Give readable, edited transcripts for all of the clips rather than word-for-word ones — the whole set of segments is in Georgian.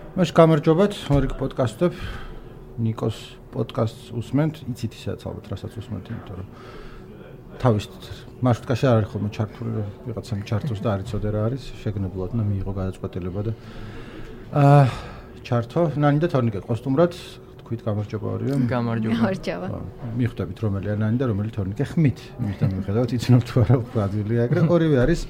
Маш გამარჯობათ, მორიგ პოდკასტებ. ნიკოს პოდკასტს უსმენთ, იცით ისაც ალბათ რასაც უსმენთ, იმიტომ რომ თავის მარშრუტკაში არ არის ხოლმე ჩართული, ვიღაცამ ჩართოს და არ იცოდე რა არის, შეგნებულად და მიიღო გადაწყვეტილება და ჩართო. ნანი და თორნიკე ყოსტუმრად, თქვით გამარჯობა ორივე. გამარჯობა. მიხვდებით რომელი არის ნანი და რომელი თორნიკე ხმით. იმისთან მიხედავთ, იცნობ თუ არა ადვილია ეგრე. ორივე არის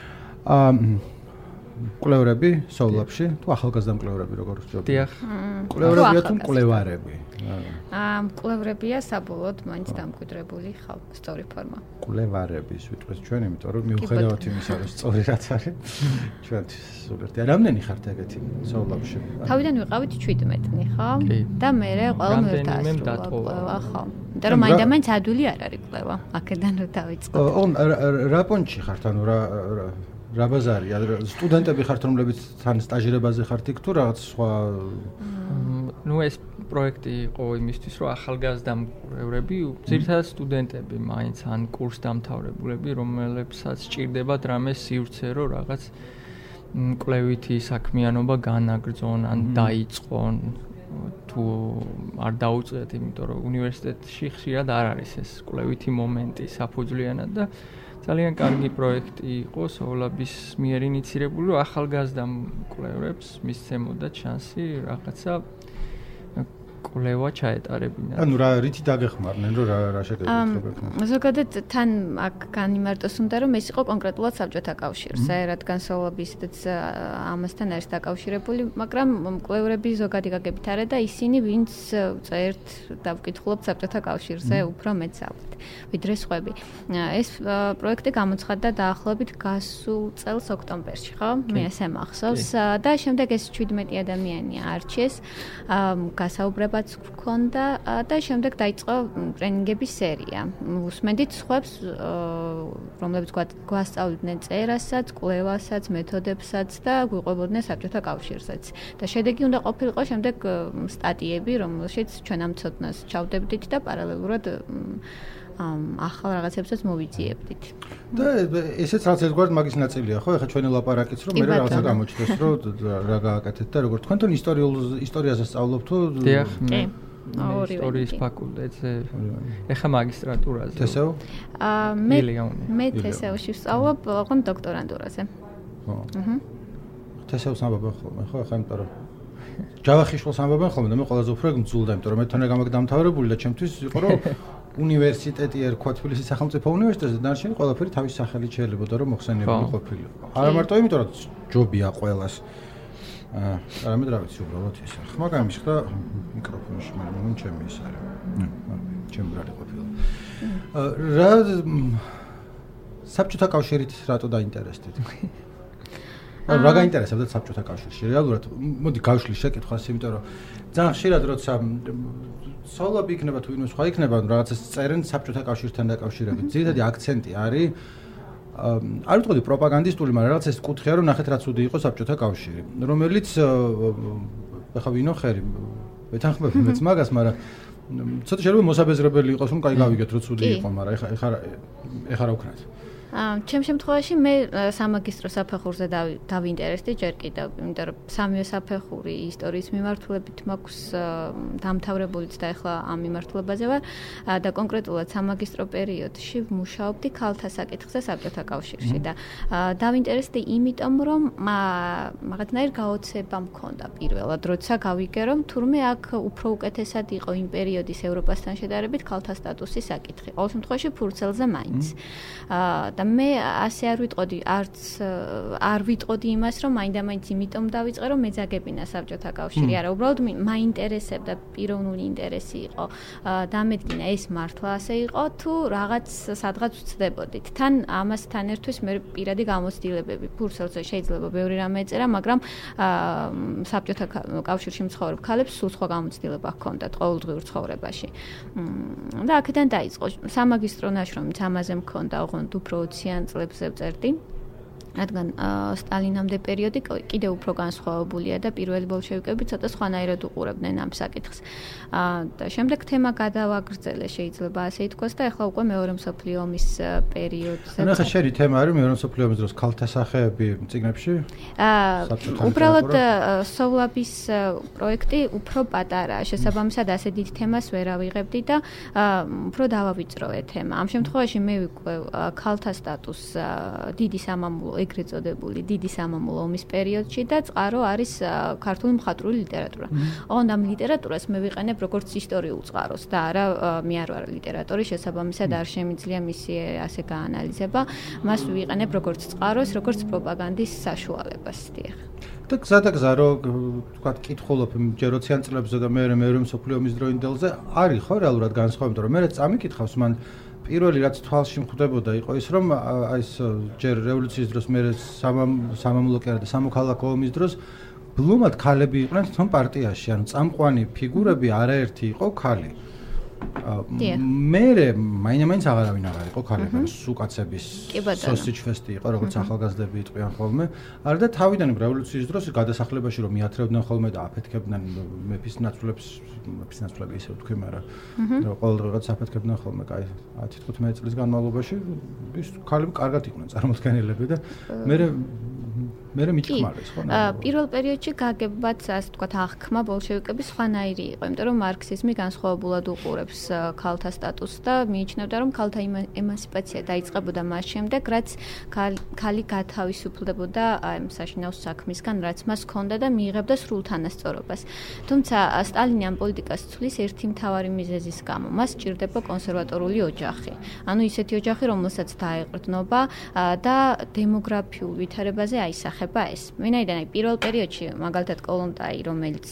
კვლევრები სოულაპში, თუ ახალგაზრდა მკვლევრები როგორ ვსჯობთ? დიახ. კვლევრებია თუ მკვლევარები? მკვლევრებია საბოლოოდ მაინც დამკვიდრებული ხალ სწორი ფორმა. კვლევარების ვიტყვით ჩვენ, იმიტომ რომ მიუხედავად იმისა, რომ სწორი რაც არის, ჩვენ სულერთი. რამდენი ხართ ეგეთი სოულაპში? თავიდან ვიყავით 17-ნი, ხო? და მე ყველა მერტასრულა, ხო. იმიტომ რომ მაინც ადვილი არ არის კვლევა, აქედან რომ დავიწყოთ. რა პონჩი ხართ, ანუ რა ბაზარია? სტუდენტები ხართ, რომლებიც თან სტაჟირებაზე ხართ იქ თუ რაღაც სხვა? ეს პროექტი იყო იმისთვის, რომ ახალგაზრდა მკვლევრები, ძირითადად სტუდენტები მაინც ან კურსდამთავრებულები, რომლებსაც სჭირდებათ რამე სივრცე, რომ რაღაც მკვლევითი საქმიანობა განაგრძონ ან დაიწყონ თუ არ დაუწყეთ, იმიტომ რომ უნივერსიტეტში ხშირად არ არის ეს კვლევითი მომენტი საფუძვლიანად და ძალიან კარგი პროექტი იყო სოულაბის მიერ ინიცირებული, რომ ახალგაზრდა მკვლევრებს მისცემოდა შანსი რაღაცა კვლევა ჩაეტარებინათ. ანუ რითი დაგეხმარნენ, რომ რა შეგეძლო? ზოგადად თან აქ განიმარტოს უნდა, რომ ეს იყო კონკრეტულად საბჭოთა კავშირზე, რადგან სოულაბი ისედაც ამასთან არის დაკავშირებული, მაგრამ მკვლევრები ზოგადი გაგებით არა და ისინი ვინც წერთ და ვკითხულობთ საბჭოთა კავშირზე უფრო მეც ალბათ, ვიდრე სხვები. ეს პროექტი გამოცხადდა დაახლოებით გასულ წელს ოქტომბერში, ხო? მე ესე მახსოვს და შემდეგ ეს 17 ადამიანი არჩეს, გასაუბრებაც გქონდა და შემდეგ დაიწყო ტრენინგების სერია. უსმენდით სხვებს, რომლებიც გვასწავლიდნენ წერასაც, კვლევასაც, მეთოდებსაც და გვიყვებოდნენ საბჭოთა კავშირზეც. და შედეგი უნდა ყოფილიყო შემდეგ სტატიები, რომელშიც ჩვენ ამ ცოდნას ჩავდებდით და პარალელურად ახალ რაღაცებსაც მოვიძიებდით. და ესეც რაც ერთგვარად მაგის ნაწილია, ხო? ეხლა ჩვენი ლაპარაკიც რომ მე რაღაცა გამოჩნდეს, რომ რა გააკეთეთ და როგორ თქვენ თან ისტორიაზე სწავლობთ თუ? დიახ, მე ისტორიის ფაკულტეტზე. ეხლა მაგისტრატურაზე. თესეო? მე თესეოში ვსწავლობ, ოღონდ დოქტორანტურაზე. ხო. თესეოს ამბობენ ხოლმე, ხო? ეხლა იმიტომ რომ ჯავახიშვილს ამბობენ ხოლმე და მე ყველაზე უფრო მძულდა, იმიტომ რომ მე თან ეგ დამთავრებული და ჩემთვის იყო რომ უნივერსიტეტი ერქვა თბილისის სახელმწიფო უნივერსიტეტზე, დანარჩენი ყველაფერი თავის სახელით შეიძლებოდა რომ მოხსენიებული ყოფილიყო. არა მარტო იმიტომ რომ ჯობია ყველას. არამედ რა ვიცი უბრალოდ ეს. ხმა გამიშხდა მიკროფონში, მაგრამ ჩემი ის არის. ჩემი ბრალი ყოფილა. რა საბჭოთა კავშირით რატო დაინტერესდით? რა გაინტერესებდათ საბჭოთა კავშირში? რეალურად მოდი გავშლი შეკითხვას, იმიტომ რომ ძალიან ხშირად როცა სოულაბი იქნება თუ ვინმე სხვა იქნება, რაღაცას წერენ საბჭოთა კავშირთან დაკავშირებით. ძირითადი აქცენტი არის არ ვიტყოდი პროპაგანდისტული, მაგრამ რაღაც ეს კუთხეა, რომ ნახეთ რა ცუდი იყო საბჭოთა კავშირი, რომელიც ახლა ვინო ხერი ვეთანხმებ მეც მაგას, მაგრამ ცოტა შეიძლება მოსაბეზრებელი იყოს, რომ კაი გავიგეთ რომ ცუდი იყო, მაგრამ ეხა რა ვქნათ? ჩემ შემთხვევაში მე სამაგისტრო საფეხურზე დავინტერესდი ჯერ კიდევ, იმიტომ რომ სამივე საფეხური ისტორიის მიმართულებით მაქვს დამთავრებულიც და ახლა ამ მიმართულებაზე ვარ და კონკრეტულად სამაგისტრო პერიოდში ვმუშაობდი ქალთა საკითხზე საბჭოთა კავშირში და დავინტერესდი იმიტომ რომ რაღაცნაირ გაოცება მქონდა პირველად, როცა გავიგე რომ თურმე აქ უფრო უკეთესად იყო იმ პერიოდის ევროპასთან შედარებით ქალთა სტატუსის საკითხი. ყოველ შემთხვევაში ფურცელზე მაინც. და მე ასე არ ვიტყოდი იმას, რომ მაინდა-მაინც იმიტომ დავიწყე, რომ მეძაგებინა საბჭოთა კავშირი. არა, უბრალოდ მაინტერესებდა, პიროვნული ინტერესი იყო. დამედგინა ეს მართლა ასე იყო, თუ რაღაც სადღაც ვწდებოდით. თან ამასთან ერთვise მე პირადი გამოცდილებები, ფურცელზე შეიძლება ბევრი რამე ეწერა, მაგრამ საბჭოთა კავშირში მცხოვრებ ქალებს სულ სხვა გამოცდილება ჰქონდათ ყოველდღიურ ცხოვრებაში. და აქედან დაიწყო სამაგისტრო ნაშრომიც ამაზე მქონდა, ოღონდ უფრო 20-იან წლებზე ვწერდი. რადგან სტალინამდე პერიოდი კიდევ უფრო განსხვავებულია და პირველი ბოლშევიკები ცოტა სხვანაირად უყურებდნენ ამ საკითხს. და შემდეგ თემა გადავაგრძელე, შეიძლება ასე ითქვას და ახლა უკვე მეორე მსოფლიო ომის პერიოდზე. ახლა შენი თემა არის მეორე მსოფლიო ომის დროს ქალთა სახეები წიგნებში? უბრალოდ სოვლაბის პროექტი უფრო პატარაა, შესაბამისად ასე დიდ თემას ვერ ავიღებდი და უფრო დავავიწროვე თემა. ამ შემთხვევაში მე ვიკვევ ქალთა სტატუსს დიდი სამამულო, ეგრეთ წოდებული დიდი სამამულო ომის პერიოდში და წყარო არის ქართული მხატვრული ლიტერატურა. ოღონდ ამ ლიტერატურას მე ვიყენებ როგორც ისტორიულ წყაროს და არა მე არ ვარ ლიტერატორი, შესაბამისად არ შემიძლია მისი ასე გაანალიზება. მას ვიყენებ როგორც წყაროს, როგორც პროპაგანდის საშუალებას, დიახ. და გზადაგზა რო თქვა კითხულობ ჯერ 20-იან წლებზე და მეორე მსოფლიო ომის დროინდელზე არის ხო რეალურად განსხვავება, იმიტომ რომ მე წამიკითხავს მან პირველი რაც თვალში მხვდებოდა იყო ის რომ აი ეს ჯერ რევოლუციის დროს მე სამამულო კი არა და სამოქალაქო ომის დროს ბლომად ქალები იყვნენ თვითონ პარტიაში, ანუ წამყვანი ფიგურები არაერთი იყო ქალი. მე მაინც აღარავინ აღარ იყო ქალები, სუკაცების სოსიჯ ფესტი იყო, როგორც ახალგაზრდები იტყვიან ხოლმე. არა და თავიდან რევოლუციის დროს გადასახლებაში რომ მიათრევდნენ ხოლმე და აფეთქებდნენ მეფის ნაცვლებს, მეფის ნაცვლები ისე ვთქვი, მაგრამ ყოველ დღეაც აფეთქებდნენ ხოლმე, კაი 10-15 წლის განმავლობაში ის ქალები კარგად იყვნენ წარმოდგენილები და მე მithქმარეს ხო? პირველ პერიოდში გაგებაც ასე ვთქვათ აღქმა ბოლშევიკების სხვანაირი იყო, იმიტომ რომ მარქსიზმი განსხვავებულად უყურებს ქალთა სტატუსს და მიიჩნევდა რომ ქალთა ემანციპაცია დაიწყებოდა მას შემდეგ, რაც ქალი გათავისუფლდებოდა ამ საშინაო საქმისგან, რაც მას ჰქონდა და მიიღებდა სრულ თანასწორობას. თუმცა სტალინი ამ პოლიტიკას ცვლის ერთი მთავარი მიზეზის გამო. მას სჭირდება კონსერვატორული ოჯახი. ანუ ისეთი ოჯახი, რომელსაც დაეყრდნობა და დემოგრაფიულ ვითარებაზე აისახება ეს. ვინაიდან პირველ პერიოდში მაგალითად კოლონტაი, რომელიც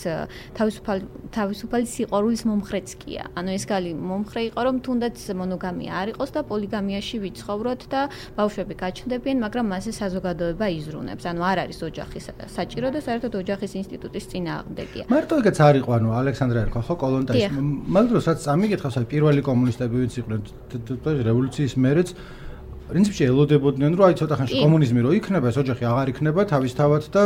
თავისუფალი სიყვარულის მომხრეც კია. ანუ ეს გალი მომხრე იყო, რომ თუნდაც მონოგამია არ იყოს და პოლიგამიაში ვიცხოვროთ და ბავშვები გაჩნდებიან, მაგრამ მასზე საზოგადოება იზრუნებს. ანუ არ არის ოჯახის საჭირო და საერთოდ ოჯახის ინსტიტუტის წინააღმდეგია. მარტო ეგეც არ იყო, ანუ ალექსანდრე ერქვა ხო კოლონტაის. მაგრამ რასაც წამიგითხავს, აი პირველი კომუნისტები ვინც იყვნენ რევოლუციის მერეც პრინციპში ელოდებოდნენ, რომ აი ცოტა ხანში კომუნიზმი რო იქნება, ეს ოჯახი აღარ იქნება თავისთავად და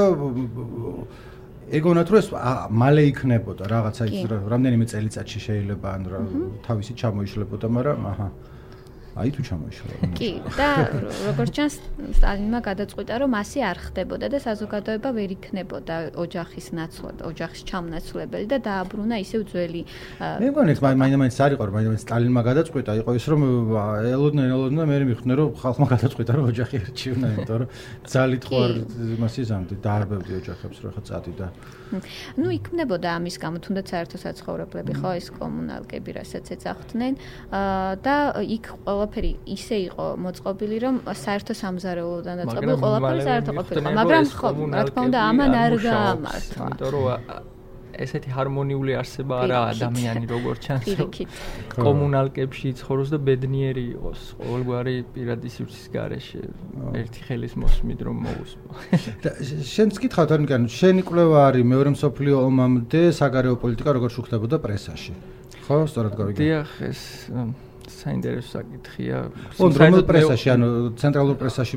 ეგონათ რომ ეს მალე იქნებოდა რაღაცა ის რამდენიმე წელიწადში შეიძლება ან თავისი ჩამოიშლებოდა, მაგრამ აჰა აი თუ ჩამოიშალა. კი, და როგორც ჩანს, სტალინმა გადაწყვიტა, რომ ასე არ ხდებოდა და საზოგადოება ვერ იქნებოდა ოჯახის ნაცვლად, ოჯახის ჩამონაცვლებელი და დააბრუნა ისევ ძველი. მე მგონი, მაინც არ იყო, რომ მაინც სტალინმა გადაწყვიტა, იყო ის, რომ ელოდნენ და მე მიხდნენ, რომ ხალხმა გადაწყვიტა, რომ ოჯახი ერჩივნა, იმიტომ რომ ძალით ხო არ იმას იზამდი, დაარბევდი ოჯახებს, რომ ხა წადი და ნუ იქმნებოდა ამის გამო, თუნდაც საერთო საცხოვრებლები, ხო, ეს კომუნალკები, რასაც ეძახდნენ და იქ ყველაფერი ისე იყო მოწყობილი, რომ საერთო სამზარეულოდან დაწყებული ყველაფერი საერთო ყოფილიყო, მაგრამ ხო, რა თქმა უნდა, ამან არ გაამართლა. იმიტომ რომ ესეთი ჰარმონიული არსება არა ადამიანი როგორც ჩანს, კომუნალკებში ცხოვრობს და ბედნიერი იყოს, ყოველგვარი პირადი სივრცის გარეშე, ერთი ხელის მოსმით რომ მოусპო. და შენც გითხავთ, ანუ შენი კვლევა არის მეორე მსოფლიო ომამდე საგარეო პოლიტიკა როგორ შუქდებოდა პრესაში. ხო, სწორად გავიგე. დიახ, ეს საინტერესო საკითხია. რომელ პრესაში, ანუ ცენტრალურ პრესაში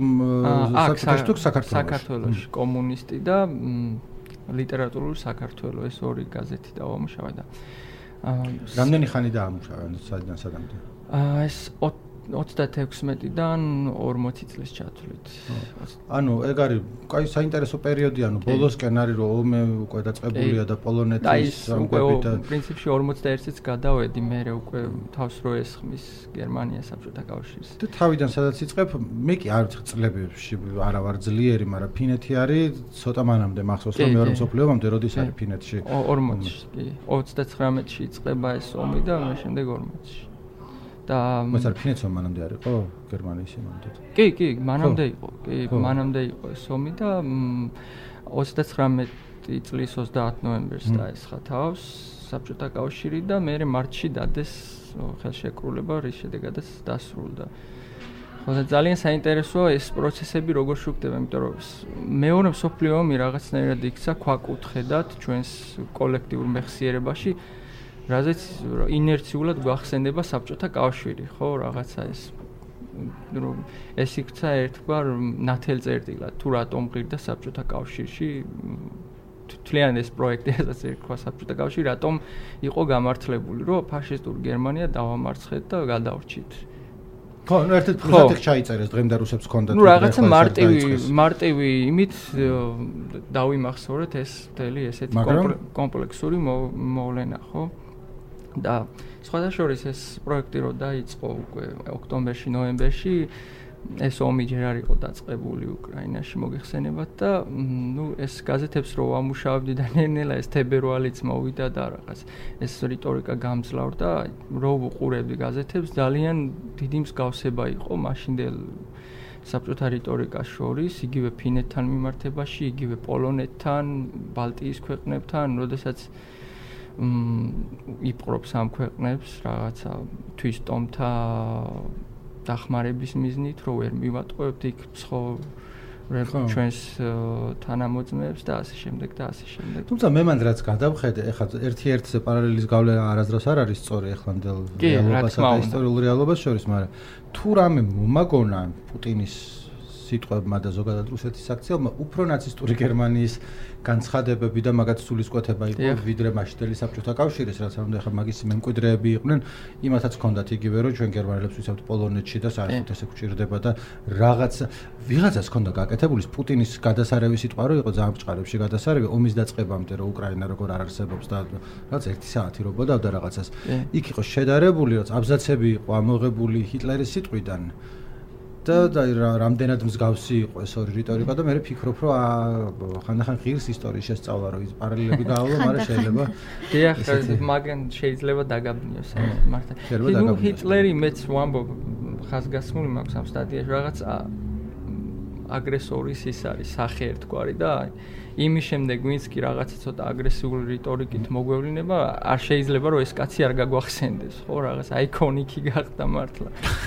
საქართველოში კომუნისტი და ლიტერატურული საქართველო, ეს ორი გაზეთი დაამუშავა და რამდენი ხანი დაამუშავა, სადიდან სადამდე? ეს 36-დან 40 წლის ჩათვლით. ანუ ეგ არის კაი საინტერესო პერიოდი, ანუ ბოლოსკენ არის რომ ომე უკვე დაწყებულია და პოლონეთის სამკვები და პრინციპში 41-ს გადავედი, მე უკვე თავს რო ესხმის გერმანია საბჭოთა კავშირს. და თავიდან სადაც იწყებ, მე კი არ ვიცი წლებებში არა ვარ ძლიერი, მაგრამ ფინეთი არის ცოტა მანამდე მახსოვს რომ მეორე მსოფლიო ომამდე როდის არის ფინეთში? 40-ში, კი. 39-ში იწყება ეს ომი და მე შემდეგ 40-ში. და მას არ ფინეთს მანამდე არ იყო გერმანიის იმამდე. კი, მანამდე იყო. კი, მანამდე იყო ეს ომი და 39 წლის 30 ნოემბერს დაესხა თავს საბჭოთა კავშირი და მე მარტში დადეს ხელშეკრულება, რის შედეგადაც დასრულდა. ხო და ძალიან საინტერესოა ეს პროცესები როგორ შუქდება, იმიტომ რომ მეორე მსოფლიო ომი რაღაცნაირად იქცა ქვაკუთხედად ჩვენს კოლექტიურ მეხსიერებაში, რაზეც ინერციულად გვახსენდება საბჭოთა კავშირი, ხო, რაღაცა ეს რომ ეს იქცა ერთგვარ ნათელ წერტილად თუ რატომ ღირდა საბჭოთა კავშირში თლიანი ეს პროექტი ესაც ერქვა საბჭოთა კავშირი რატომ იყო გამართლებული რომ ფაშისტური გერმანია დავამარცხეთ და გადავრჩით ხო, ერთ-ერთ პროექტი ჩაიწერეს დღემდე რუსებს ჰქონდათ. ნუ რაღაცა მარტივი იმით დავიმახსოვრეთ ეს მთელი ესეთი კომპლექსური მოვლენა, ხო? და სხვადასხვა ეს პროექტი რო დაიწყო უკვე ოქტომბერში, ნოემბერში ეს ომი ჯერ არ იყო დაწყებული უკრაინაში მოგეხსენებათ და ნუ ეს გაზეთებს რო ვამუშავებდი და ნელ-ნელა ეს თებერვალიც მოვიდა და რაღაც ეს რიტორიკა გამძლავრდა რო ვუყურებდი გაზეთებს ძალიან დიდი მსგავსება იყო მაშინდელ საბჭოთა რიტორიკას შორის იგივე ფინეთთან მიმართებაში იგივე პოლონეთთან ბალტიის ქვეყნებთან როდესაც იპყრობს ამ ქვეყნებს რაღაცა თვის ტომთა დახმარების მიზნით რო ვერ მივატყუებთ იქ ჩვენს თანამოწმეებს და ასე შემდეგ და ასე შემდეგ. თუმცა მე მანდ რაც გადავხედე, ეხლა ერთ-ერთი პარალელის გავლენა არასდროს არ არის სწორი ეხლანდელ რეალობასა და ისტორიულ რეალობას შორის, მაგრამ თუ რამე მომაგონა პუტინის სიტყვებმა და ზოგადად რუსეთის აქციებმა უფრო ნაცისტური გერმანიის განცხადებები და მაგათ სულისკვეთება იყო ვიდრე მაშინდელი საბჭოთა კავშირის, რაც არ უნდა ეხლა მაგისი მემკვიდრეები იყვნენ, იმათაც ჰქონდათ იგივე რომ ჩვენ გერმანელებს ვისავთ პოლონეთში და საერთოდ ესე გვჭირდება და რაღაც ვიღაცას ჰქონდა გაკეთებული პუტინის გადასარევი სიტყვა რომ იყო ძალიან ბჭყალებში გადასარევი ომის დაწყებამდე რომ უკრაინა როგორ არ არსებობს და რაღაც 1 საათი რო ბოდავდა რაღაცას. იქ იყო შედარებული, რომ აბზაცები იყო ამოღებული ჰიტლერის სიტყვიდან. და რამდენად მსგავსი იყო ეს ორი რიტორიკა და მე ვფიქრობ რომ ხანდახან ღირს ისტორიის შესწავლა რომ ის პარალელები გაავალო, მაგრამ შეიძლება დიახ, მაგან შეიძლება დაგაბნიოს მართლა. ნუ ჰიტლერი მეც ვამბობ ხაზგასმული მაქვს ამ სტატიაში რაღაც აგრესორის ის არის სახე ერთგვარი და იმის შემდეგ ვინც კი რაღაცა ცოტა აგრესიული რიტორიკით მოგვევლინება არ შეიძლება რომ ეს კაცი არ გაგვახსენდეს ხო რაღაც აიკონიკი გახდა მართლა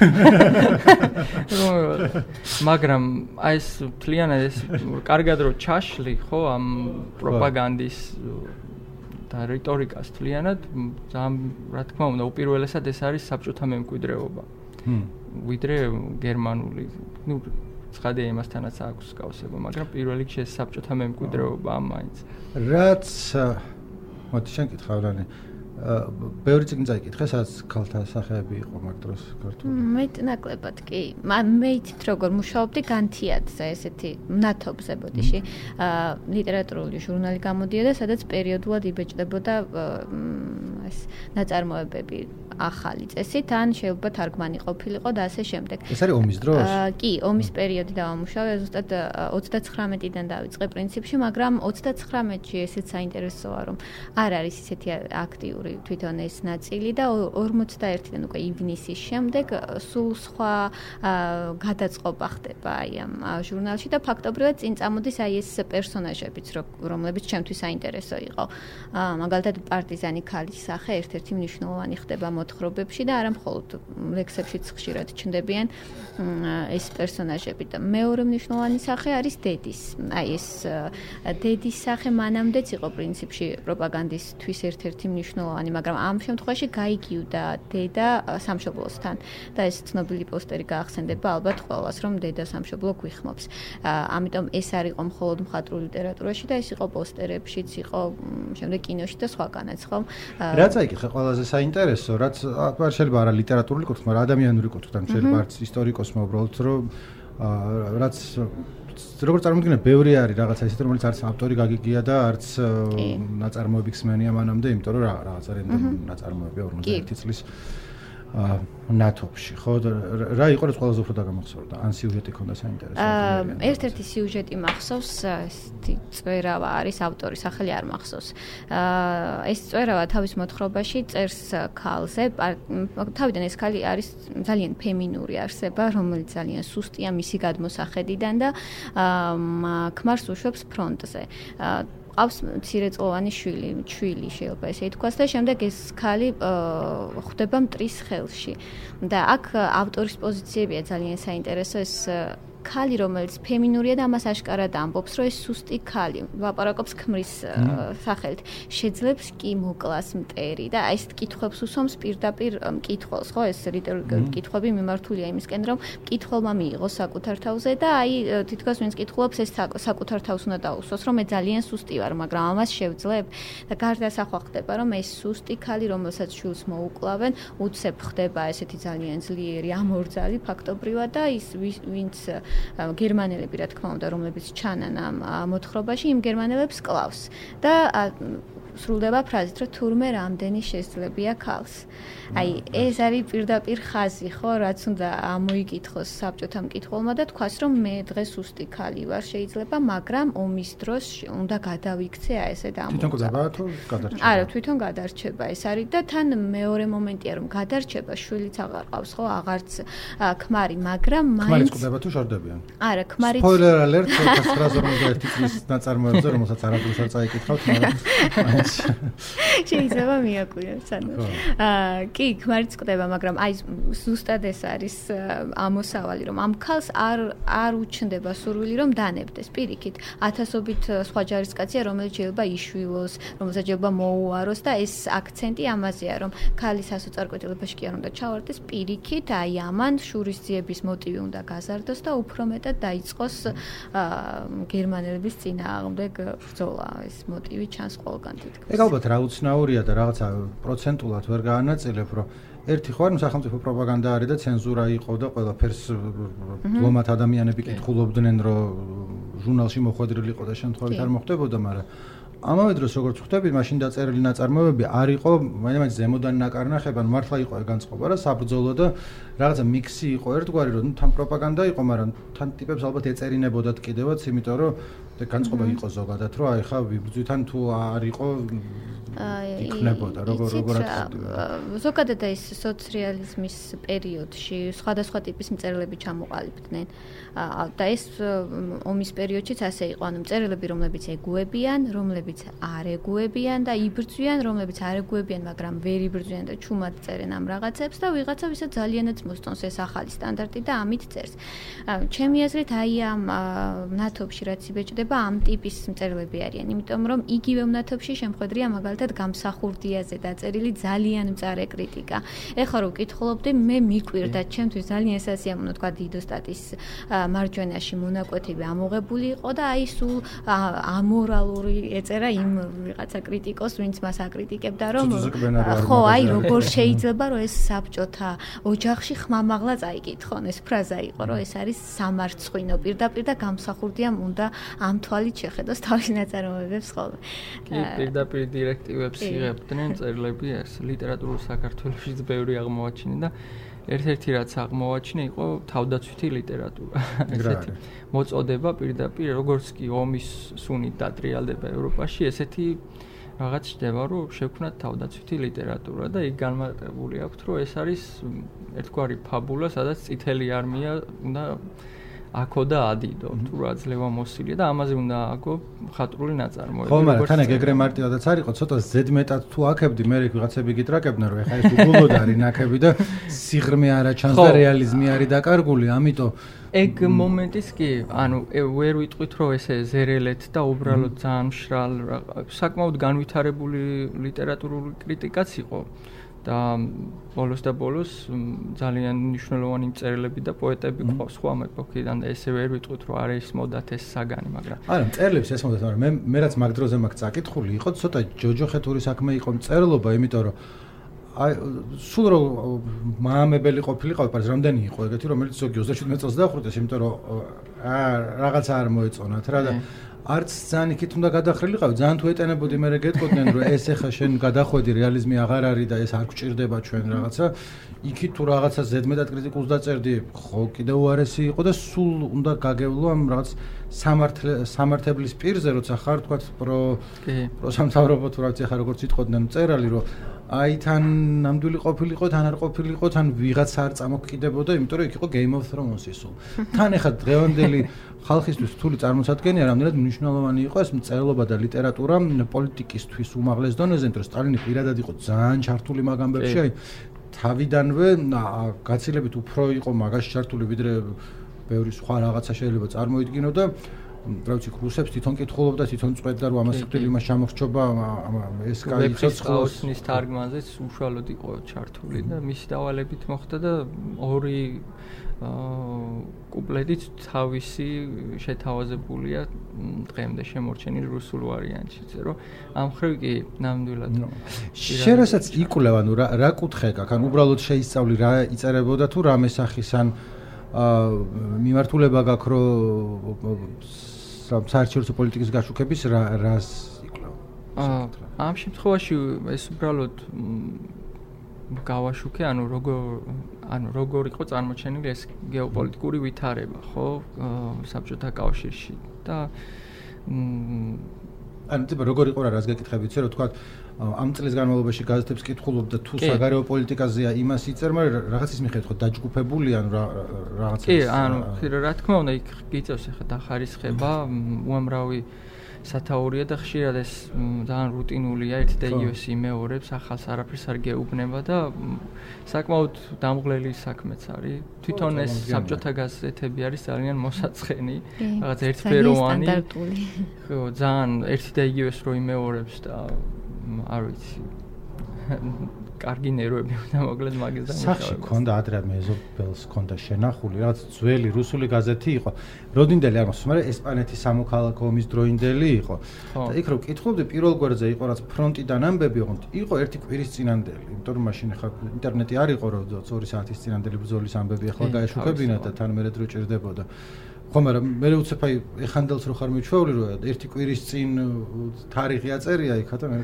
მაგრამ აი ეს თლიანად ეს კარგად რო ჩაშლი ხო ამ პროპაგანდის და რიტორიკას თლიანად ძალიან რა თქმა უნდა უპირველესად ეს არის საბჭოთა მემკვიდრეობა ვიდრე გერმანული ნუ ცხადია იმასთანაც აქვს გავსება, მაგრამ პირველ რიგში ეს საბჭოთა მემკვიდრეობა მაინც. რაც მოდი შენ კითხავ რანი. ბევრი წიგნი წაიკითხე, სადაც ქალთა სახეები იყო მაგ დროს ქართული. მეტნაკლებად კი. მე იცით როგორ მუშაობდი განთიადზე ესეთი მნათობზე ბოდიში. ლიტერატურული ჟურნალი გამოდიოდა, სადაც პერიოდულად იბეჭდებოდა ეს ნაწარმოებები ახალი წესით, ან შეიძლება თარგმანი ყოფილიყო და ასე შემდეგ. ეს არის ომის დროს? კი, ომის პერიოდი დავამუშავე, ზუსტად 39-დან დავიწყე პრინციპში, მაგრამ 39-ში ესეც საინტერესოა, რომ არ არის ისეთი აქტიური თვითონ ეს ნაწილი და 41-დან უკვე ივნისის შემდეგ სულ სხვა გადაწყობა ხდება აი ამ ჟურნალში და ფაქტობრივად წინ წამოდის აი ეს პერსონაჟებიც, რომლებიც ჩემთვის საინტერესო იყო. მაგალითად პარტიზანი ქალის სახე ერთ-ერთი მნიშვნელოვანი ხდება მოთხრობებში და არა მხოლოდ ლექსებშიც ხშირად ჩნდებიან ეს პერსონაჟები და მეორე მნიშვნელოვანი სახე არის დედის. აი ეს დედის სახე მანამდეც იყო პრინციპში პროპაგანდისთვის ერთ-ერთი მნიშვნელოვანი, მაგრამ ამ შემთხვევაში გაიგიუდა დედა სამშობლოსთან და ეს ცნობილი პოსტერი გაახსენდება ალბათ ყველას, რომ დედა სამშობლო გვიხმობს. ამიტომ ეს არ იყო მხოლოდ მხატვრულ ლიტერატურაში და ეს იყო პოსტერებშიც, იყო შემდეგ კინოში და სხვაგანაც, ხო? რა წაიკითხე ყველაზე საინტერესო, რაც არ შეიძლება არა ლიტერატურული კუთხით, მაგრამ ადამიანური კუთხით, შეიძლება არც ისტორიკოსმა უბრალოდ რომ რაც როგორც წარმოგიდგენთ, ბევრი არის რაღაცა ისეთი, რომელიც არც ავტორი გაგიგია და არც ნაწარმოები ხსმენია მანამდე, იმიტომ რომ რაღაცა რენდომული ნაწარმოები 51 წლის ნათოფში, ხო? რა იყო რაც ყველაზე უფრო დაგამახსოვრდა? ან სიუჟეტი ქონდა საინტერესო? ერთ-ერთი სიუჟეტი მახსოვს, ესეთი წვერავა არის, ავტორის სახელი არ მახსოვს. ეს წვერავა თავის მოთხრობაში წერს ქალზე, თავიდან ეს ქალი არის ძალიან ფემინური არსება, რომელიც ძალიან სუსტია მისი გადმოსახედიდან და ქმარს უშვებს ფრონტზე. ყავს მცირეწლოვანი ჩვილი შეიძლება ესე ითქვას და შემდეგ ეს ქალი ხვდება მტრის ხელში და აქ ავტორის პოზიციებია ძალიან საინტერესო ეს ქალი, რომელიც ფემინურია და ამას აშკარად ამბობს, რომ ეს სუსტი ქალი, ლაპარაკობს ქმრის სახელით, შეძლებს კი მოკლას მტერი და აი ესეთ კითხვებს უსვამს პირდაპირ მკითხველს, ხო, ეს რიტორიკული კითხვები მიმართულია იმისკენ, რომ მკითხველმა მიიღოს საკუთარ თავზე და აი თითქოს ვინც კითხულობს ეს საკუთარ თავს უნდა დაუსვოს, რომ მე ძალიან სუსტი ვარ, მაგრამ ამას შევძლებ და გარდასახვა ხდება, რომ ეს სუსტი ქალი, რომელსაც შვილს მოუკლავენ, უცებ ხდება ესეთი ძალიან ძლიერი ამორძალი ფაქტობრივად და ის ვინც გერმანელები, რა თქმა უნდა, რომლებიც ჩანან ამ მოთხრობაში, იმ გერმანელებს კლავს და სრულდება ფრაზით, რომ თურმე რამდენი შესძლებია ქალს. აი, ეს არის პირდაპირ ხაზი, ხო, რაც უნდა ამოიკითხოს საბჭოთა მკითხველმა და თქვას, რომ მე დღეს სუსტი ქალი ვარ, შეიძლება, მაგრამ ომის დროს უნდა გადავიქცე აი ესე და თვითონ გდება თუ გადარჩება? არა, თვითონ გადარჩება ეს არის და თან მეორე მომენტია, რომ გადარჩება, შვილიც აღარ ყავს, ხო, აღარც ქმარი, მაგრამ მაინც ქმარიც ყდება თუ შორდებიან? არა, ქმარიც Spoiler alert 1951 წლის ნაწარმოებზე, რომელსაც არასდროს არ წაიკითხავთ, მაგრამ შეიძლება მიაკვიროთ, სანამ. კი, ქმარიც ყდება, მაგრამ აი ზუსტად ეს არის ამოსავალი, რომ ამ ქალს არ უჩნდება სურვილი, რომ დანებდეს. პირიქით, ათასობით სხვა ჯარისკაცია, რომელიც შეიძლება იშვილოს, რომელსაც შეიძლება მოუაროს და ეს აქცენტი ამაზეა, რომ ქალი სასოწარკვეთილებაში კი არ უნდა ჩავარდეს, პირიქით, აი ამან შურისძიების მოტივი უნდა გაზარდოს და უფრო მეტად დაიწყოს გერმანელების წინააღმდეგ ბრძოლა. ეს მოტივი ჩანს ყველგან თითქოს. ეგ ალბათ რა უცნაურია და რაღაცა პროცენტულად ვერ გაანაწილებ, რომ ერთი ხო არის სახელმწიფო პროპაგანდა არის და ცენზურა იყო და ყველაფერს ლომათ ადამიანები კითხულობდნენ, რომ ჟურნალში მოხვედრილი იყო და შემთხვევით არ მოხდებოდა, მაგრამ ამავე დროს როგორც ხვდები, მაშინ დაწერილი ნაწარმოებები არ იყო, მაინც ზემოდან ნაკარნახება, მართლა იყო განწყობა და საბრძოლო და რაღაცა მიქსი იყო ერთგვარი, რომ თან პროპაგანდა იყო, მაგრამ თან ტიპებს ალბათ ეწერინებოდათ კიდევაც, იმიტომ რომ განწყობა იყო ზოგადად, რომ აი ხა ვიბრძვით ან თუ არ იყო იქნებოდა როგორად ზოგადად ის სოციალიზმის პერიოდში სხვადასხვა ტიპის მწერლები ჩამოყალიბდნენ და ეს ომის პერიოდშიც ასე იყო, ანუ მწერლები, რომლებიც ეგუებიან, რომლებიც არ ეგუებიან და იბრძვიან, რომლებიც არ ეგუებიან, მაგრამ ვერ იბრძვიან და ჩუმად წერენ ამ რაღაცებს და ვიღაცა ვისაც ძალიანაც მოსწონს ეს ახალი სტანდარტი და ამით წერს. ჩემი აზრით აი ამ ნათობში რაც იბეჭდება ამ ტიპის მწერლები არიან, იმიტომ რომ იგივე ნათობში შემხედრია მაგალითად გამსახურდიაზე დაწერილი ძალიან მწარე კრიტიკა. ეხლა რომ ვკითხულობდი, მე მიკვირდა, ჩემთვის ძალიან ესაზიანო თქვა დიდოსტატის მარჯვენაში მონაკვეთები ამოღებული იყო და აი სულ ამორალური ეწერა იმ ვიღაცა კრიტიკოს, ვინც მას აკრიტიკებდა, რომ ხო, აი როგორ შეიძლება რომ ეს საბჭოთა ოჯახში ხმამაღლა წაიკითხონ, ეს ფრაზა იყო, რომ ეს არის სამარცხვინო პირდაპირ და გამსახურდიამ უნდა ამ თვალით შეხედოს თავის ნაწარმოებებს ხოლმე. კი, პირდაპირ დირექტივებს იღებდნენ წერლები ეს ლიტერატურულ საქართველოშიც ბევრი აღმოაჩინა და ერთ-ერთი რაც აღმოაჩინა იყო თავდაცვითი ლიტერატურა. ესეთი მოწოდება პირდაპირ როგორც კი ომის სუნით დატრიალდება ევროპაში, ესეთი რაღაც ხდება, რომ შევქნათ თავდაცვითი ლიტერატურა და იქ განმარტებული აქვთ, რომ ეს არის ერთგვარი ფაბულა, სადაც წითელი არმია უნდა აქო და ადიდო, თუ რა ძლევა მოსილია და ამაზე უნდა აგო მხატვრული ნაწარმოები. ხო, მაგრამ თან ეგრე მარტივადაც არ იყო, ცოტა ზედმეტად თუ აქებდი, მე ვიღაცები გიტრაკებდნენ, რომ ეხა ეს უგულოდ არის ნაკები და სიღრმე არა ჩანს და რეალიზმი არის დაკარგული, ამიტომ ეგ მომენტის კი, ანუ ვერ ვიტყვით, რომ ესე ზერელეთ და უბრალოდ ძალიან მშრალ საკმაოდ განვითარებული ლიტერატურული კრიტიკაც იყო. და ბოლოს ძალიან მნიშვნელოვანი მწერლები და პოეტები ყავს ხო ამ ეპოქიდან და ესე ვერ ვიტყვით რომ არ ის მოდათ ეს საგანი, მაგრამ არა, მწერლებს ეს მოდათ, მაგრამ მე რაც მაგ დროზე მაგ წაკითხული იყო, ცოტა ჯოჯოხეთური საქმე იყო მწერლობა, იმიტომ რომ აი სულ რომ მაამებელი ყოფილიყავ, პარს რამდენი იყო ეგეთი, რომელიც ზოგი 27 წელს დახრუტეს, იმიტომ რომ რაღაცა არ მოეწონათ რა და არც ძალიან იქით უნდა გადახრილიყავ, ძალიან თუ ეტენებოდი მე გეტყოდნენ, რომ ეს ეხა შენ გადახვედი, რეალიზმი აღარ არის და ეს არ გვჭირდება ჩვენ რაღაცა, იქით თუ რაღაცა ზედმეტად კრიტიკულს დაწერდი, ხო, კიდევ უარესი იყო და სულ უნდა გაგევლო ამ რაღაც სამართებლის პირზე, როცა ხარ თქვა პროსამთავრობო თუ რა ვიცი ხარ როგორც იტყოდნენ მწერალი, რომ აი თან ნამდვილი ყოფილიყო, თან არ ყოფილიყო, თან ვიღაცა არ წამოկიდებოდა, იმიტომ რომ იქ იყო Game of Thrones-ი სულ. თან ეხა დღევანდელი ხალხისთვის რთული წარმოსადგენია, რამდენად მნიშვნელოვანი იყო ეს მწერლობა და ლიტერატურა პოლიტიკისთვის უმაღლეს დონეზე, იმიტომ რომ სტალინი პირადად იყო ძალიან ჩართული მაგ ამბებში, აი თავიდანვე გაცილებით უფრო იყო მაგაში ჩართული ვიდრე ბევრი სხვა რაღაცა შეიძლება წარმოიდგინო და რა ვიცი, რუსებს თვითონ კითხულობდა, თვითონ წვეთდა რომ ამას ხდილი იმას ჩამოხრჩობა ეს გაიცოცხლოს ხაოსნის თარგმანზეც უშუალოდ იყო ჩართული და მისი დავალებით მოხდა და ორი კუპლეტით თავისი შეთავაზებულია დღემდე შემორჩენილი რუსულ ვარიანტშიც, რომ ამ ხრივ კი ნამდვილად შენ რასაც იკვლევ, ანუ რა კუთხე გაქვს, ანუ უბრალოდ შეისწავლი რა იწერებოდა თუ რა მესახის ან მიმართულება გაქვს რომ საერთაშორისო პოლიტიკის გაშუქების რას იკვლევ? ამ შემთხვევაში ეს უბრალოდ გავაშუქე, ანუ როგორ იყო წარმოჩენილი ეს გეოპოლიტიკური ვითარება, ხო, საბჭოთა კავშირში და ანუ თქო როგორ იყო რა რას გეკითხებით, რომ თქვა ამ წლის განმავლობაში გაზეთებს კითხულობდა თუ საგარეო პოლიტიკაზეა იმას იწერ, მაგრამ რაღაც ის მიხედვით ხო დაჯგუფებული ანუ რაღაცა კი, ანუ რა თქმა უნდა იქ გიწევს ახლა დახარისხება, უამრავი სათაურია და ხშირად ეს ძალიან რუტინულია, ერთი და იგივე იმეორებს, ახალს არაფერს არ გეუბნება და საკმაოდ დამღლელი საქმეც არის. თვითონ ეს საბჭოთა გაზეთები არის ძალიან მოსაწყენი, რაღაც ერთფეროვანი. ხო, ძალიან ერთი და იგივეს რო იმეორებს და არ ვიცი. კარგი ნერვები უნდა მოკლედ მაგის დამუშავებას. სახში ქონდა ადრე მეზობელს ქონდა შენახული, რაღაც ძველი რუსული გაზეთი იყო. როდინდელი არ მოსწონს, მაგრამ ესპანეთის სამოქალაქო ომის დროინდელი იყო. და იქ რო კითხულობდი პირველ გვერდზე იყო რაც ფრონტიდან ამბები იყო ერთი კვირის წინანდელი. იმიტომ რომ მაშინ ხა ინტერნეტი არ იყო რომ 2 საათის წინანდელი ბრძოლის ამბები ახლა გაეშუქებინა და თან მერე დრო ჭირდებოდა. ხო, მაგრამ მე უცებ აი ეხანდელს რო ხარ მიჩვეული რომ ერთი კვირის წინ თარიღი აწერია იქა და მე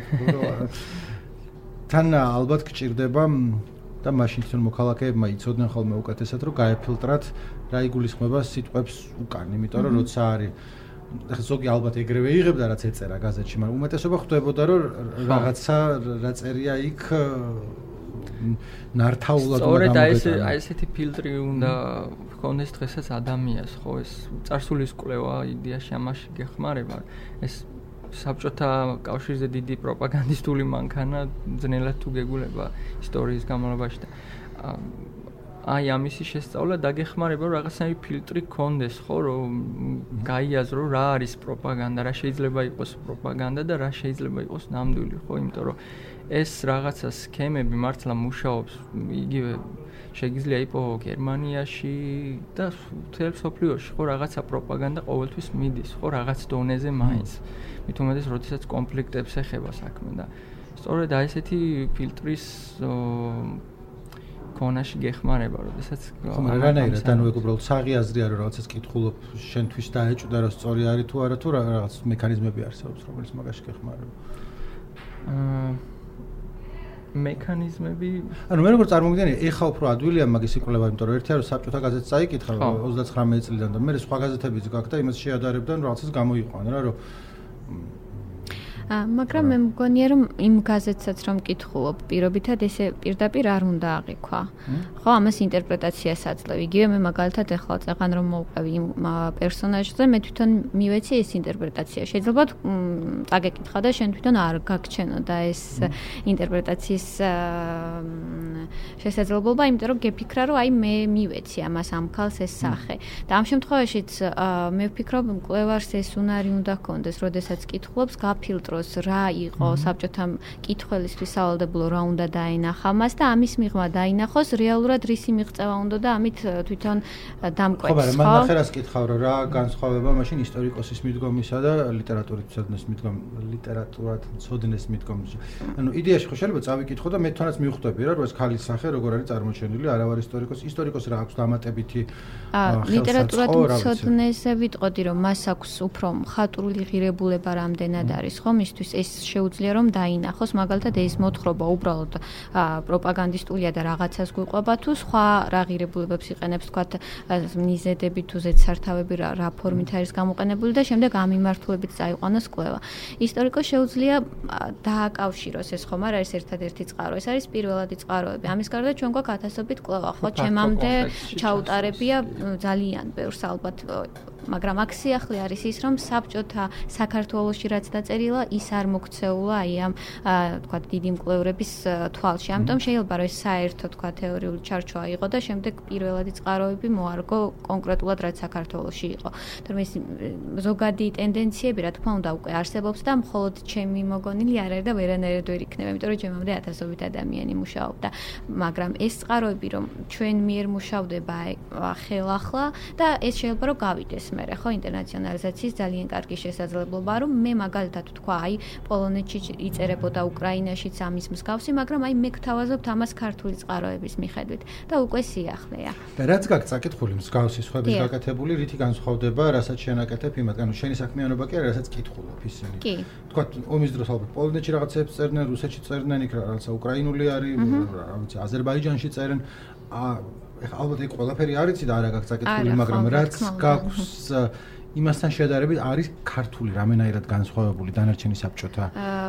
თან ალბათ გჭირდება და მაშინ თვითონ მოქალაქეებმა იცოდნენ ხოლმე უკეთესად რომ გაეფილტრათ რა იგულისხმება სიტყვებს უკან, იმიტომ რომ როცა არის ახლა ზოგი ალბათ ეგრევე იღებდა რაც ეწერა გაზეთში, მაგრამ უმეტესობა ხვდებოდა რომ რაღაცა რა წერია იქ ნართაულად უნდა სწორედ აი ესეთი ფილტრი უნდა ჰქონდეს დღესაც ადამიანს, ხო, ეს წარსულის კვლევა იდეაში ამაში გეხმარება, ეს საბჭოთა კავშირზე დიდი პროპაგანდისტული მანქანა ძნელად თუ გეგულება ისტორიის განმავლობაში და აი ამისი შესწავლა დაგეხმარება რომ რაღაცნაირი ფილტრი გქონდეს, ხო, რომ გაიაზრო რა არის პროპაგანდა, რა შეიძლება იყოს პროპაგანდა და რა შეიძლება იყოს ნამდვილი, ხო, იმიტომ რომ ეს რაღაცა სქემები მართლა მუშაობს იგივე შეიძლება იყოს გერმანიაში და მთელ მსოფლიოში, ხო, რაღაცა პროპაგანდა ყოველთვის მიდის, ხო, რაღაც დონეზე მაინც. მით უმეტეს, როდესაც კონფლიქტებს ეხება საქმე და სწორედ აი ესეთი ფილტრის კონაში გეხმარება, როდესაც რანაირად ანუ ეგ უბრალოდ საღი აზრია რომ რაღაცას კითხულობ, შენთვის დაეჭვდა რომ სწორი არის თუ არა თუ რაღაც მექანიზმები არსებობს, რომელიც მაგაში გეხმარება. მექანიზმები ანუ მე როგორ წარმოგიდგენია, ეხა უფრო ადვილია მაგის იკვლევა, იმიტომ რომ ერთი არის საბჭოთა გაზეთს წაიკითხა 39 წლიდან და მე სხვა გაზეთებიც გაქვს და იმას შეადარებდნენ რაღაცას გამოიყვანა რა რომ მაგრამ მე მგონია რომ იმ გაზეთსაც რომ კითხულობ პირობითად ესე პირდაპირ არ უნდა აღიქვა. ხო, ამას ინტერპრეტაციას აძლევ. იგივე მე მაგალითად ეხლა წაღან რომ მოვყევი იმ პერსონაჟზე, მე თვითონ მივეცი ეს ინტერპრეტაცია. შეიძლება წაგეკითხა და შენ თვითონ არ გაგჩენო და ეს ინტერპრეტაციის შესაძლებლობა, იმიტომ რომ გეფიქრა რომ აი მე მივეცი ამას ამ ქალს ეს სახე. და ამ შემთხვევაშიც მე ვფიქრობ მკვლევარს ეს უნარი უნდა ჰქონდეს, როდესაც კითხულობს გაფილტროს რა იყო საბჭოთა კითხველისთვის სავალდებულო რა უნდა დაინახა მას და ამის მიღმა დაინახოს რეალურად რისი მიღწევა უნდა და ამით თვითონ დამკვეთს. ხო, მაგრამ მან ნახერას კითხავ რომ რა განსხვავება მაშინ ისტორიკოსის მიდგომისა და ლიტერატურათმცოდნეს მიდგომის. ანუ იდეაში ხო შეიძლება წავიკითხო და მე თვითონაც მივხვდები რა რომ ეს ქალის სახე როგორ არის წარმოჩენილი, არა ვარ ისტორიკოსი რა აქვს დამატებითი ლიტერატურათმცოდნეზე ვიტყოდი რომ მას აქვს უფრო მხატვრული ღირებულება რამდენად არის ხო მისთვის ეს შეუძლია რომ დაინახოს მაგალითად ეს მოთხრობა უბრალოდ პროპაგანდისტულია და რაღაცას გვიყვება თუ სხვა რა ღირებულებებს იყენებს თქვათ მიზედები თუ ზედსართავები რა ფორმით არის გამოყენებული და შემდეგ ამ მიმართულებით წაიყვანოს კვლევა. ისტორიკოს შეუძლია დააკავშიროს ეს ხომ არ არის ერთადერთი წყარო, ეს არის პირველადი წყაროები. ამის გარდა ჩვენ გვაქვს ათასობით კვლევა, ხო, ჩემამდე ჩაუტარებია ძალიან ბევრს ალბათ მაგრამ აქ სიახლე არის ის, რომ საბჭოთა საქართველოში რაც დაწერილა, ის არ მოქცეულა აი ამ თქვათ დიდი მკვლევრების თვალში. ამიტომ შეიძლება რომ ეს საერთო თქვათ თეორიული ჩარჩოა იყო და შემდეგ პირველადი წყაროები მოარგო კონკრეტულად რაც საქართველოში იყო. თუმცა ეს ზოგადი ტენდენციები რა თქმა უნდა უკვე არსებობს და მხოლოდ ჩემი მოგონილი არ არის და ვერანაირად ვერ იქნება, იმიტომ რომ ჩემამდე ათასობით ადამიანი მუშაობდა. მაგრამ ეს წყაროები რომ ჩვენ მიერ მუშავდება ხელახლა და ეს შეიძლება რომ გავიდეს მერე ხო ინტერნაციონალიზაციის ძალიან კარგი შესაძლებლობა რომ მე მაგალითად თქვა აი პოლონეთში იწერებოდა უკრაინაშიც ამის მსგავსი მაგრამ აი მე გთავაზობთ ამას ქართული წყაროების მიხედვით და უკვე სიახლეა და რაც გაქვს საკითხული მსგავსი სხვების გაკეთებული რითი განსხვავდება რასაც შენაკეთებ იმათგან შენი საქმიანობა კი არა რასაც კითხულობ ისინი თქვა ომის დროს ალბათ პოლონეთში რაღაცებს წერდნენ რუსეთში წერდნენ იქ რაღაცა უკრაინული არის რა ვიცი აზერბაიჯანში წერენ ეხლა ალბათ ეგ ყველაფერი არიცი და არა გაქვს საკითხული მაგრამ რაც გაქვს იმასთან შედარებით არის ქართული რამენაირად განსხვავებული დანარჩენი საბჭოთა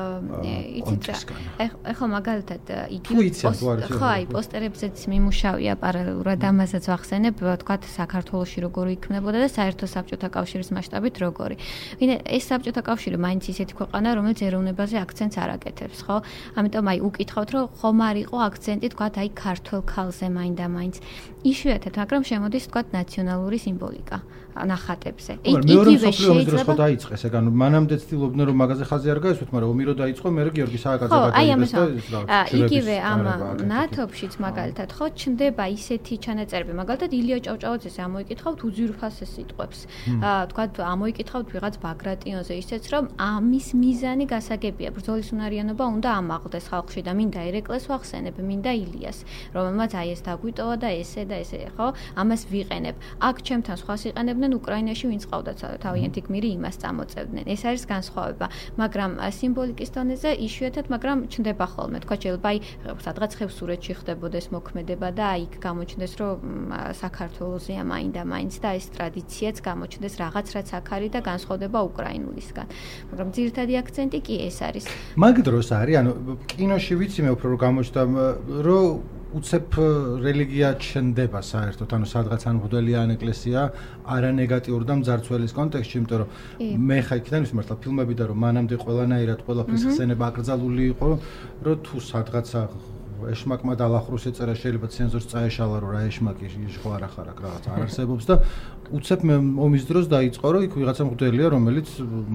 კონტექსტთან. ეხლა მაგალითად იგი ხო აი პოსტერებზეც მიმუშავია პარალელურად ამასაც ვახსენებ, ვთქვათ საქართველოში როგორი იქნებოდა და საერთო საბჭოთა კავშირის მასშტაბით როგორი. ეს საბჭოთა კავშირი მაინც ისეთი ქვეყანა, რომელიც ეროვნებაზე აქცენტს არ აკეთებს, ხო? ამიტომ აი უკითხავთ, რომ ხომ არ იყო აქცენტი თქვათ აი ქართულ ქალზე მაინდა-მაინც. იშვიათად, მაგრამ შემოდის თქვათ ნაციონალური სიმბოლიკა ნახატებზე. იგივე შეიძლება ხო დაიწყეს ეგ ანუ მანამდე ცდილობდნენ რომ მაგაზე ხაზი არ გაესვით მაგრამ ომი რო დაიწყო მე გიორგი სააკაძე გადაიდეს და იგივე ამ ნათოფშიც მაგალითად ხო ჩნდება ისეთი ჩანაწერები მაგალითად ილია ჭავჭავაძეს ამოიკითხავთ უძირფასეს სიტყვებს თქვათ ამოიკითხავთ ვიღაც ბაგრატიონზე ისეც რომ ამის მიზანი გასაგებია ბრძოლის უნარიანობა უნდა ამაღლდეს ხალხში და მინდა ერეკლეს ვახსენებ მინდა ილიას რომელმაც აი ეს დაგვიტოვა და ესე და ესე ხო ამას ვიყენებ აქ ჩემთან სხვას იყენებდნენ უკრაინაში ვინც ყავდათ თავიანთი გმირი იმას წამოწევდნენ. ეს არის განსხვავება, მაგრამ სიმბოლიკის დონეზე იშვიათად, მაგრამ ჩნდება ხოლმე. თქვა შეიძლება აი სადღაც ხევსურეთში ხდებოდეს მოქმედება და აი იქ გამოჩნდეს რომ საქართველოსია მაინდა-მაინც და ეს ტრადიციაც გამოჩნდეს რაღაც რაც აქ არის და განსხვავდება უკრაინულისგან. მაგრამ ძირითადი აქცენტი კი ეს არის. მაგ დროს არის, ანუ კინოში ვიცი მე უფრო რომ გამოჩნდა რომ უცებ რელიგია ჩნდება საერთოდ, ანუ სადღაც ან მღვდელი ან ეკლესია არა ნეგატიური და მძარცველის კონტექსტში, იმიტომ რომ მე ხა იქიდან ვისმართლა ფილმები და რომ მანამდე ყველანაირად ყველაფრის ხსენება აკრძალული იყო, რომ თუ სადღაცა ეშმაკმა დალახროს ეწერა შეიძლება ცენზორს წაეშალა რომ რა ეშმაკი ხო არა ხარ აქ რაღაც არ არსებობს და უცებ მე ომის დროს დაიწყო რომ იქ ვიღაცა მღვდელია რომელიც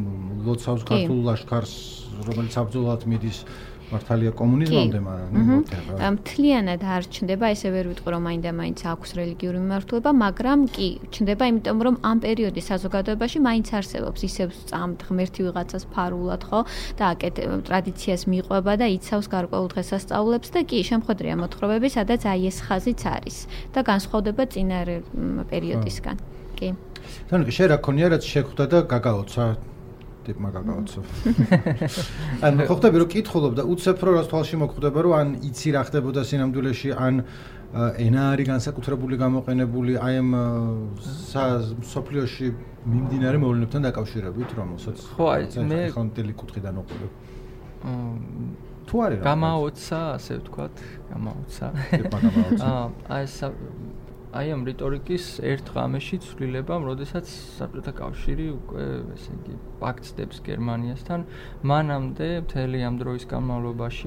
ლოცავს ქართულ ლაშქარს რომელიც საბრძოლოდ მიდის მართალია კომუნიზმამდე, მაგრამ მთლიანად არ ჩნდება, ესე ვერ ვიტყვი რომ მაინდა-მაინც აქვს რელიგიური მიმართულება, მაგრამ კი ჩნდება, იმიტომ რომ ამ პერიოდის საზოგადოებაში მაინც არსებობს ისევ წამთ ღმერთი ვიღაცას ფარულად, ხო? და აკეთ ტრადიციას მიყვება და იცავს გარკვეულ დღესასწაულებს და კი შემოხვედრია მოთხრობები, სადაც აი ეს ხაზიც არის და განსხვავდება წინარე პერიოდისგან. კი. თუნდაც შენ რა ქონია რაც შეხვდა და გაგაოცა მაგაგაოცო. ანუ ხო ხტები რომ კითხულობ და უცებ რო რას თვალში მოგხვდება რომ ან იცი რა ხდებოდა სინამდვილეში ან ენა არის განსაკუთრებული გამოყენებული აი ამ სოფლიოში მიმდინარე მოვლენებთან დაკავშირებით რომელსაც ხო აი მე ხონტელი კუთხიდან ვყოლებ. თუ არის რა გამაოცა ასე ვთქვათ გამაოცა. აი აი ამ რიტორიკის ერთ ღამეში ცვლილებამ, როდესაც საბჭოთა კავშირი უკვე ესე იგი პაქტს გერმანიასთან, მანამდე მთელი ამ დროის განმავლობაში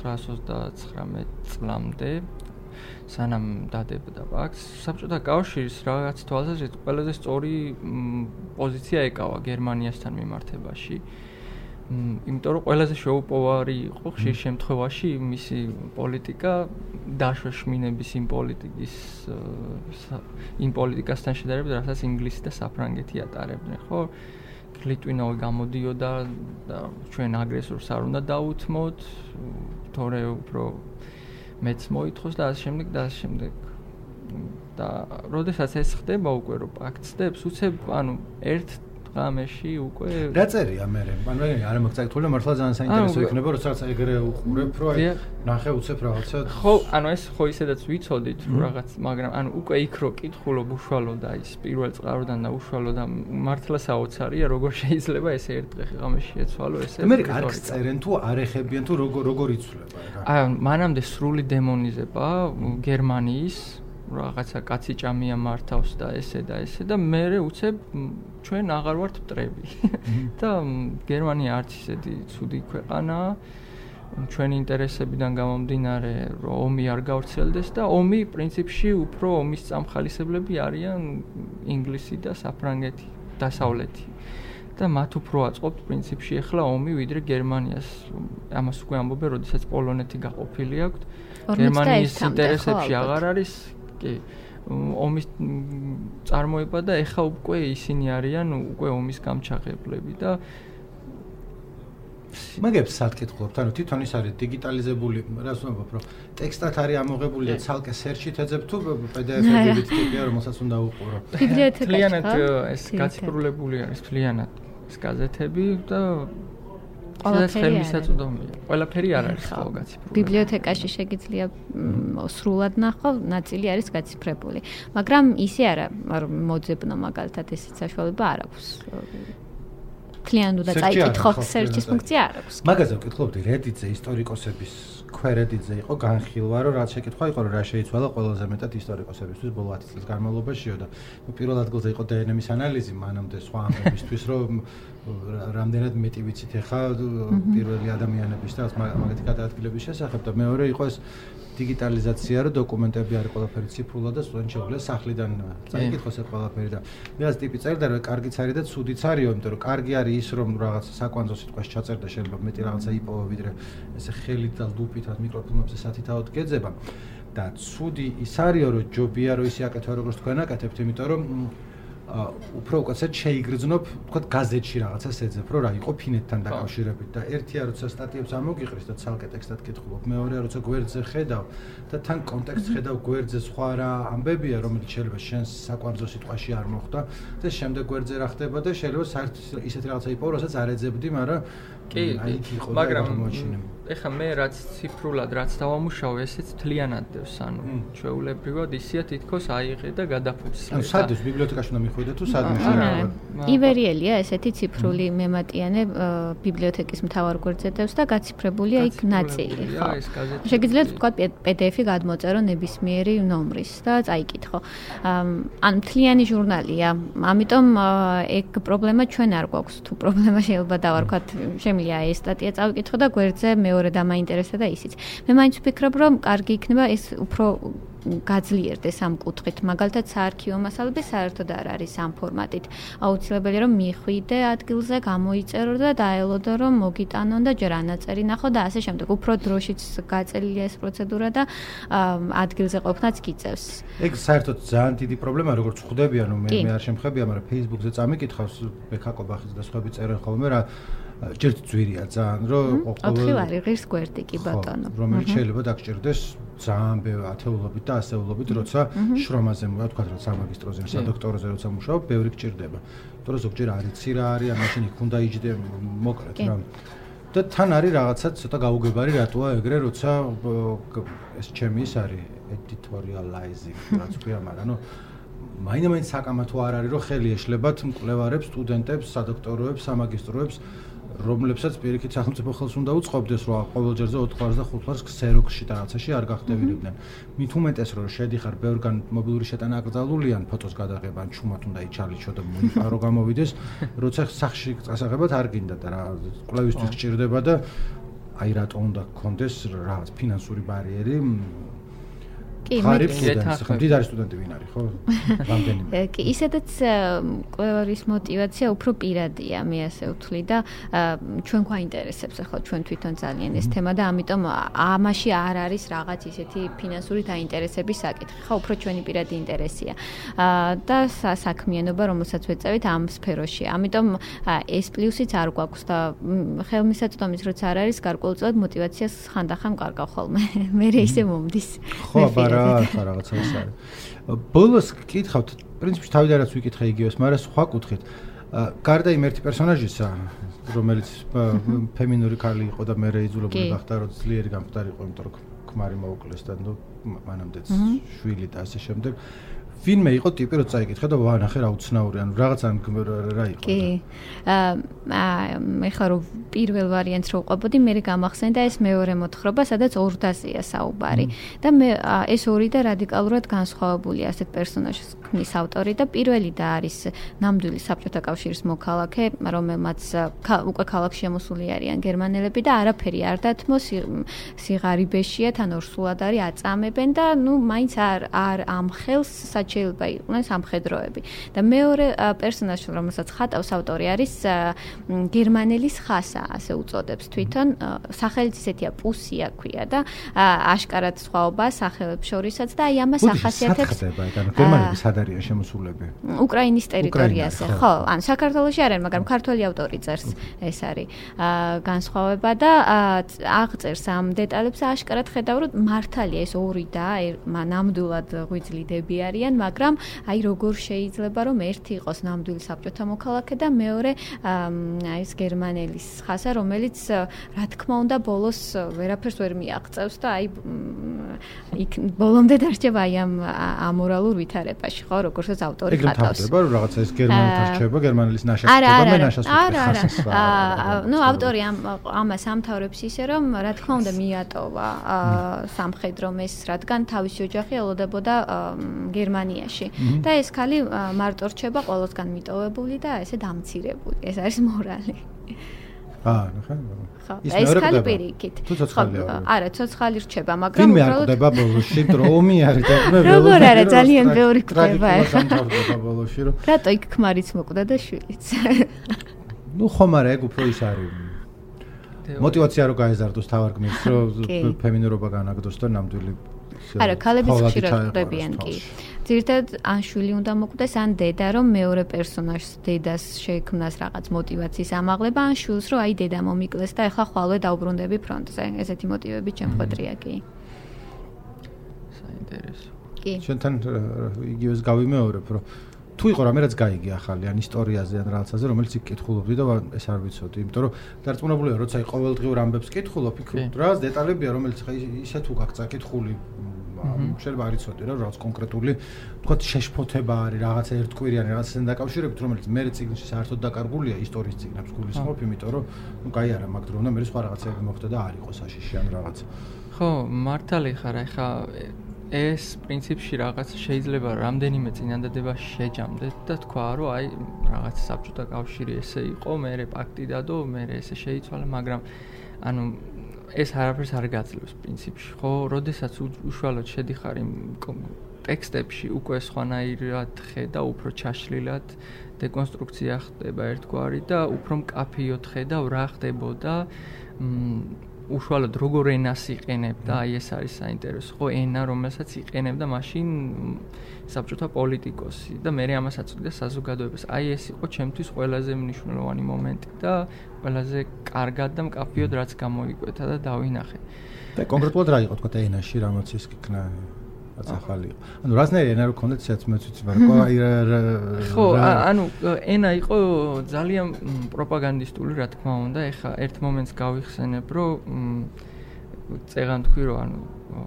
1929 წლამდე სანამ დადებდა პაქტს, საბჭოთა კავშირის რაღაც თვალსაზრისით ყველაზე სწორი პოზიცია ეკავა გერმანიასთან მიმართებაში. იმიტომ რომ ყველაზე შეუპოვარი იყო ხშირ შემთხვევაში მისი პოლიტიკა დაშვაშმინების იმ პოლიტიკასთან შედარებით, რასაც ინგლისი და საფრანგეთი ატარებდნენ, ხო? ლიტვინოვი გამოდიოდა და ჩვენ აგრესორს არ უნდა დაუთმოთ, თორე უფრო მეც მოითხოვს და ასე შემდეგ და როდესაც ეს ხდება უკვე რომ პაქტს უცებ ანუ ერთ ღამეში უკვე რა წერია მე? ანუ არა მოგწაკეთული მართლა ძალიან საინტერესო იქნება, როდესაც ეგრე უყურებ, რომ აი ნახე უცებ რაღაცა. ხო, ანუ ეს ხო ისედაც ვიცოდით რაღაც, მაგრამ ანუ უკვე იქ რო კითხულობ უშუალოდ და ის პირველ წყაროდან და უშუალოდ და მართლა საოცარია, როგორ შეიძლება ეს ერთ ღამეში ეცვალო ესე. მე კარგს წერენ თუ არ ეხებიან თუ როგორ იცვლება რა. აი მანამდე სრული დემონიზება გერმანიის რაღაცა კაცი ჭამია მართავს და ესე და მე უცებ ჩვენ აღარ ვართ მტრები. და გერმანია არც ისეთი ცუდი ქვეყანაა. ჩვენ ინტერესებიდან გამომდინარე, რომ ომი არ გავრცელდეს და ომი პრინციპში უფრო ომის წამხალისებლები არიან ინგლისი და საფრანგეთი, დასავლეთი. და მათ უფრო აწყობთ პრინციპში ახლა ომი ვიდრე გერმანიას. ამას უკვე ამბობენ, როდესაც პოლონეთი გაყოფილი აქვს. გერმანიის ინტერესებში აღარ არის კი ომის წარმოება და ეხლა უკვე ისინი არიან უკვე ომის გამჩაღებლები და მაგებს საკითხობთ, ანუ თვითონ ის არის დიგიტალიზებული, რას ვამბობ, რომ ტექსტად არის ამოღებული და ცალკე სერჩით ეძებ თუ PDF-ებით ტიპია, რომელსაც უნდა უყურო. თლიანად ეს გაციფრულებული არის, თლიანად ეს გაზეთები და ეს ხელმისაწვდომია. ყველაფერი არ არის ხო გაციფრული. ბიბლიოთეკაში შეგიძლია სრულად ნახო, ნაწილი არის გაციფრებული. მაგრამ ისე არა, რომ მოძებნო მაგალითად ესეც საშუალება არ აქვს. თლიანად უნდა წაიკითხო სერჩის ფუნქცია არ აქვს. მაგაზე ვკითხულობდი Reddit-ზე ისტორიკოსების Reddit-ზე იყო განხილვა, რომ რაც შეკითხვა იყო, რომ რა შეიცვალა ყველაზე მეტად ისტორიკოსებისთვის ბოლო 10 წლის განმავლობაშიო და პირველ ადგილზე იყო DNM-ის ანალიზი, მანამდე სხვა ამბებისთვის, რომ რამდენად მეტი ვიცით ახლა პირველი ადამიანების და მაგათი გადაადგილების შესახებ და მეორე იყო ეს დიგიტალიზაცია, რომ დოკუმენტები არის ყველაფერი ციფრულად და სტუდენტ შეუძლია სახლიდან წაიკითხოს ეს ყველაფერი და მეც ტიპი წერდა რომ კარგიც არის და ცუდიც არის, იმიტომ რომ კარგი არის ის რომ რაღაც საკვანძო სიტყვას ჩაწერდა შეიძლება მეტი რაღაცა იპოვა ვიდრე ესე ხელით და ლუპით მიკროფონებზე სათითაოდ გეძება და ცუდი ის არის რომ ჯობია რომ ისე აკეთო როგორც თქვენ აკეთებთ, იმიტომ რომ უფრო უკაცრად შეიგრძნობ, თქვათ გაზეთში რაღაცას ეძებ, რომ რა იყო ფინეთთან დაკავშირებით და ერთია როცა სტატიებს ამოგიყრის და ცალკე ტექსტად კითხულობ, მეორეა როცა გვერდზე ხედავ და თან კონტექსტს ხედავ გვერდზე სხვა რა ამბებია, რომელიც შეიძლება შენს საკვანძო სიტყვაში არ მოხდა და შემდეგ გვერდზე რა ხდება და შეიძლება საერთოდ ისეთი რაღაცა იპოვო, რასაც არ ეძებდი, მაგრამ კი, მაგრამ ეხლა მე რაც ციფრულად რაც დავამუშავე, ესეც თლიანად დევს, ანუ ჩვეულებრივად ისია თითქოს აიღე და გადაფუძე. ანუ სადაც ბიბლიოთეკაში უნდა მიხვიდე თუ სადმე შეიძლება. ივერიელია ესეთი ციფრული მემატიანე ბიბლიოთეკის მთავარ გვერდზე დევს და გაციფრებულია იქ ნაწილი, ხო. შეგიძლიათ თქვა PDF-ი გადმოწერო ნებისმიერი ნომრის და წაიკითხო. ანუ თლიანი ჟურნალია, ამიტომ ეგ პრობლემა ჩვენ არ გვაქვს, თუ პრობლემა შეიძლება დავარქვათ, შემიძლია ეს სტატია წავიკითხო და გვერდზე მეორე დამაინტერესდა და ისიც. მე მაინც ვფიქრობ, რომ კარგი იქნება ეს უფრო გაძლიერდეს ამ კუთხით. მაგალითად, საარქივო მასალები საერთოდ არ არის ამ ფორმატით. აუცილებელია რომ მიხვიდე ადგილზე, გამოიწერო და დაელოდო რომ მოგიტანონ და ჯერ ანაწერი ნახო და ასე შემდეგ. უფრო დროშიც გაწელია ეს პროცედურა და ადგილზე ყოფნაც გიწევს. ეგ საერთოდ ძალიან დიდი პრობლემაა, როგორც ხვდები, ანუ მე არ შემხებია, მაგრამ Facebook-ზე წამიკითხავს ბექაკობახის და სხვები წერენ ხოლმე რა ჯერ ძვირია ძალიან, რომ ოთხივ არის ღირს გვერდი კი ბატონო. რომელიც შეიძლება დაგჭირდეს ძალიან ბევრი ათეულობით და ასეულობით, როცა შრომაზე მოვა, თქვა რომ სამაგისტროზე, სადოქტოროზე როცა მუშაობ, ბევრი გჭირდება. იმიტომ რომ ზოგჯერ არ იცი რა არის, ამაში უნდა იჯდე მოკლედ რა. და თან არის რაღაცა ცოტა გაუგებარი რატოა ეგრე, როცა ეს ჩემი ის არის editorializing, რაც ქვია, მაგრამ ნუ მაინც საკამათო არ არის, რომ ხელი ეშლებათ მკვლევარებს, სტუდენტებს, სადოქტოროებს, სამაგისტროებს, რომლებსაც პირიქით სახელმწიფო ხელს უნდა უწყობდეს, რომ ყოველჯერზე 4 ხვარს და 5 ხვარს ქსეროქსში და რაღაცაში არ გახდებინებდნენ. მით უმეტეს რომ შედიხარ ბევრგან მობილური შეტანა აკრძალულია, ფოტოს გადაღება, ჩუმად უნდა იჩალიჩო და მოიპარო გამოვიდეს, როცა სახში წასაღებად არ გინდა და რა კვლევისთვის გჭირდება და აი რატო უნდა გქონდეს რაღაც ფინანსური ბარიერი. კი, მდიდარი სტუდენტი ვინ არის, ხო? რამდენიმე. კი, ისედაც კვლევის мотиваცია უფრო პირადია, მე ასე ვთვლი და ჩვენ გვაინტერესებს ახლა ჩვენ თვითონ ძალიან ეს თემა და ამიტომ ამაში არ არის რაღაც ისეთი ფინანსური დაინტერესების საკითხი, ხო, უფრო ჩვენი პირადი ინტერესია. და საქმიანობა, რომელსაც ვეწევით ამ სფეროში. ამიტომ ეს პლუსიც არ გვაქვს და ხელმისაწვდომის როცა არ არის, გარკვეულწილად мотиваციას ხანდახან მყარგავ ხოლმე. მე ისე მომდის. ხო, რა რაღაცა ის არის. ბოლოს გკითხავთ, პრინციპში თავიდან რაც ვიკითხე იგივეს, მაგრამ სხვა კუთხით. გარდა იმ ერთი პერსონაჟისა, რომელიც ფემინური ქალი იყო და მე რეიძულებული გახდა, რომ ძლიერი გამხდარი იყო, იმიტომ რომ ქმარი მოუკლეს და ნუ მანამდეც შვილი და ასე შემდეგ. ვინმე იყო ტიპი რო წაიკითხე და ვანახე რა უცნაური ანუ რაღაცა რა იყო კი მე ხარ პირველ ვარიანტს რო ვყვებოდი მე გამახსენდა ეს მეორე მოთხრობა სადაც 200-ია საუბარი და მე ეს ორი და რადიკალურად განსხვავებულია ასეთ პერსონაჟს ქმნის ავტორი და პირველი და არის ნამდვილი საბჭოთა კავშირის მოქალაქე რომელმაც უკვე ქალაქში შემოსული არიან გერმანელები და არაფერი არ დათმო სიღარიბეშია თან ორსულად არის აწამებენ და ნუ მაინც არ ამხელს საჩ შეიძლება იყვნენ სამხედროები და მეორე პერსონაჟი რომელსაც ხატავს ავტორი არის გერმანელის ხასა ასე უწოდებს თვითონ სახელიც ისეთია პუსია ქვია და აშკარად სხვაობაა სახელებს შორისაც და აი ამას ახასიათებს გერმანელი სად არიან შემოსულები უკრაინის ტერიტორიაზე ხო ან საქართველოში არიან მაგრამ ქართველი ავტორი წერს ეს არის განსხვავება და აღწერს ამ დეტალებს აშკარად ხედავ რომ მართალია ეს ორი და ნამდვილად ღვიძლიდები არიან მაგრამ აი როგორ შეიძლება რომ ერთი იყოს ნამდვილი საბჭოთა მოქალაქე და მეორე აი ეს გერმანელის ხასა რომელიც რა თქმა უნდა ბოლოს ვერაფერს ვერ მიაღწევს და აი იქ ბოლომდე დარჩება აი ამ ამორალურ ვითარებაში ხო როგორცაც ავტორი ხატავს ეგრე რომ რაღაცა ეს გერმანელთან რჩება გერმანელის ნაშასი ხდება მე ნაშასს ნუ ავტორი ამას ამთავრებს ისე რომ რა თქმა უნდა მიატოვა სამხედრომ ეს რადგან თავისი ოჯახი ელოდებოდა გერმანიაში და ეს ქალი მარტო რჩება ყოველსგან მიტოვებული და ესე დამცირებული ეს არის მორალი ნახე ეს ქალი პირიქით არა ცოცხალი რჩება მაგრამ უბრალოდ ვინმე არ კვდება ბოლოში დრომი არის და მე როგორ არა ძალიან ბევრი კვდება ბოლოში რომ რატო იქ ქმარიც მოკვდა და შვილიც ნუ ხომ არა ეგ უფრო ის არის мотивация რო გაეზარდოს თავარ გმირს რომ ფემინურობა განაგდოს და ნამდვილი არა ქალებიც ხშირად ყვდებიან კი ძირითადად ან შვილი უნდა მოკვდეს ან დედა რომ მეორე პერსონაჟს დედას შეექმნას რაღაც мотиваციის ამაღლება ან შვილს რომ აი დედა მომიკლეს და ეხლა ხვალვე დაუბრუნდები ფრონტზე ესეთი мотивები ჩემხვედრია კი საინტერესო კი შენთან იგივეს გავიმეორებ რომ თუ იყო რამე რაც გაიგე ახალი ან ისტორიაზე ან რაღაცაზე რომელიც იქ კითხულობდი და ეს არ ვიცოდი იმიტომ რომ დარწმუნებულია როცა აი ყოველდღიურ ამბებს კითხულობ იქ რაღაც დეტალებია რომელიც ხა ისე თუ გაქვს წაკითხული შეიძლება არ იცოდი რა რაღაც კონკრეტული თქვა შეშფოთება არის რაღაცა ერთკვირიანი რაღაცასთან დაკავშირებით რომელიც მე ციგნში საერთოდ დაკარგულია ისტორიის ციგნებს გულისხმობ იმიტომ რომ ნუ კაი არა მაგ დრონა მე სხვა რაღაცები მოხდა და არ იყო საშიში ან რაღაც ხო მართალი ხარ ახლა ეს პრინციპში რაღაც შეიძლება რამდენიმე წინადადება შეჯამდეთ და თქვა რომ აი რაღაც საბჭოთა კავშირი ესე იყო მე პაქტი დადო მე ესე შეიცვალა მაგრამ ანუ ეს არაფერს არ გაძლევს პრინციპში ხო როდესაც უშუალოდ შედიხარ იმ ტექსტებში უკვე სხვანაირად ხედა უფრო ჩაშლილად დეკონსტრუქცია ხდება ერთგვარი და უფრო მკაფიოდ ხედავ რა ხდებოდა უშუალოდ როგორ ენას იყენებდა აი ეს არის საინტერესო ხო ენა რომელსაც იყენებდა მაშინ საბჭოთა პოლიტიკოსი და მე ამას აწვდიდა საზოგადოებას აი ეს იყო ჩემთვის ყველაზე მნიშვნელოვანი მომენტი და ყველაზე კარგად და მკაფიოდ რაც გამოიკვეთა და დავინახე და კონკრეტულად რა იყო თქვა ენაში რამაც ის იქნა ახალი იყო ანუ რაზნაირი ენა რო ქონდეთ შეც მეც ვიცი მაგრამ აი ხო ანუ ენა იყო ძალიან პროპაგანდისტული რა თქმა უნდა ეხა ერთ მომენტს გავიხსენებ რომ წეგან თქვი რომ ანუ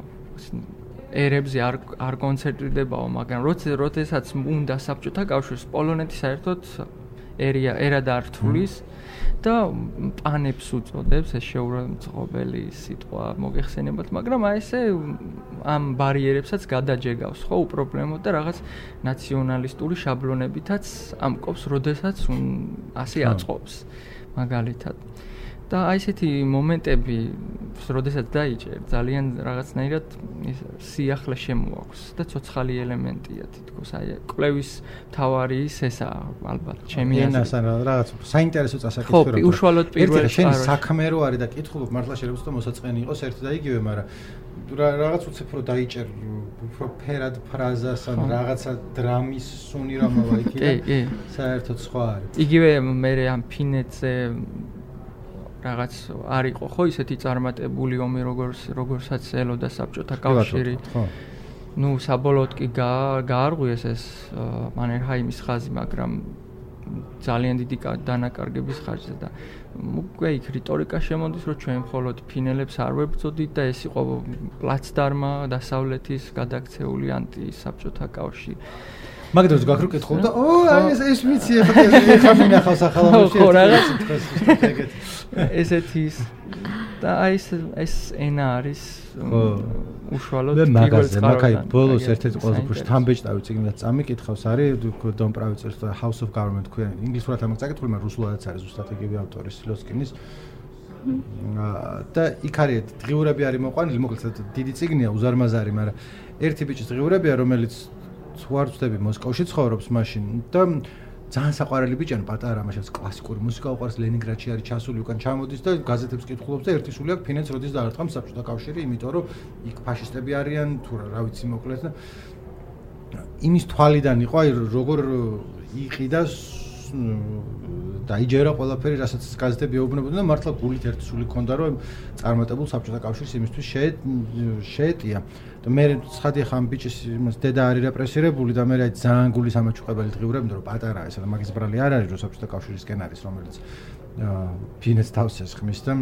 ერებზე არ კონცენტრირდებაო მაგრამ როდესაც უნდა საბჭოთა კავშირს პოლონეთი საერთოდ ერა დართulis და პანებს უწოდებს ეს შეურაცხყოფელი სიტყვა მოგეხსენებათ მაგრამ აი ესე ამ ბარიერებსაც გადაჯეგავს ხო უპრობლემოდ და რაღაც ნაციონალისტური შაბლონებითაც ამკობს როდესაც ასე აწყობს მაგალითად და აი ესეთი მომენტები როდესაც დაიჭერ ძალიან რაღაცნაირად სიახლე შემოაქვს და ცოცხალი ელემენტია თითქოს აი კვლევის თავარი ესა ალბათ ჩემი აზრით რაღაც საინტერესო წასაკითხი რომ ხო უშუალოდ პირველ შენ საქმე რო არის და კითხულობ მართლა შეიძლება უცბო მოსაწყენი იყოს ერთი და იგივე მაგრამ რაღაც უცებ რო დაიჭერ უფრო ფერად ფრაზას ან რაღაცა დრამის სუნი რა მოვა იქიდან საერთოდ სხვა არის იგივე მე ამ ფინეთზე რაღაც არ იყო ხო ისეთი წარმატებული ომი როგორცაც ელოდა საბჭოთა კავშირი ნუ საბოლოოდ კი გაარღვიეს ეს მანერჰაიმის ხაზი მაგრამ ძალიან დიდი დანაკარგების ხარჯზე და უკვე იქ რიტორიკა შემოდის, რომ ჩვენ მხოლოდ ფინელებს არ ვებრძოდით და ეს იყო პლაცდარმა დასავლეთის გადაქცეული ანტისაბჭოთა კავშირი. მაგდროს გაქრო კითხულ და ეს ვიცი ეხლა მინახავს ახალამოში ესეთი და ეს ენა არის უშუალოდ პირველ მაგაი ბოლოს ერთ-ერთი ყველაზე უფრო თამბეჭდავი წიგნი წამიკითხავს არის დონ პროვიცერს და House of Government ქვია ინგლისურად ამას წაკითხული მაგრამ რუსულადაც არის ზუსტად იგივე ავტორის სილოსკინის და იქ არის დღიურები არის მოყვანილი მოკლედ დიდი წიგნია უზარმაზარი მაგრამ ერთი ბიჭის დღიურებია რომელიც ვარ ვწდები მოსკოვში ცხოვრობს მაშინ და ძალიან საყვარელი ბიჭია პატარა მაშინ კლასიკური მუსიკა უყვარს ლენინგრადში არის ჩასული უკან ჩამოდის და გაზეთებს კითხულობს და ერთი სული აქვს ფინეთს როდის დაარტყამს საბჭოთა კავშირი იმიტომ რომ იქ ფაშისტები არიან თუ რა ვიცი მოკლედ და იმის თვალიდან იყო აი როგორ იყიდა დაიჯერა ყველაფერი რასაც გაზეთები ეუბნებოდნენ და მართლა გულით ერთი სული ქონდა რომ წარმატებულ საბჭოთა კავშირს იმისთვის შეეტია და მე ცხადი ხამ ბიჭის იმას დედა არის რეპრესირებული და მე რა ძალიან გულის ამაჩუყებელი დღიურებდა რომ პატარა ესა და მაგის ბრალი არ არის რომ საბჭოთა კავშირისკენ არის რომელიც ფინეთს თავს ესხმის და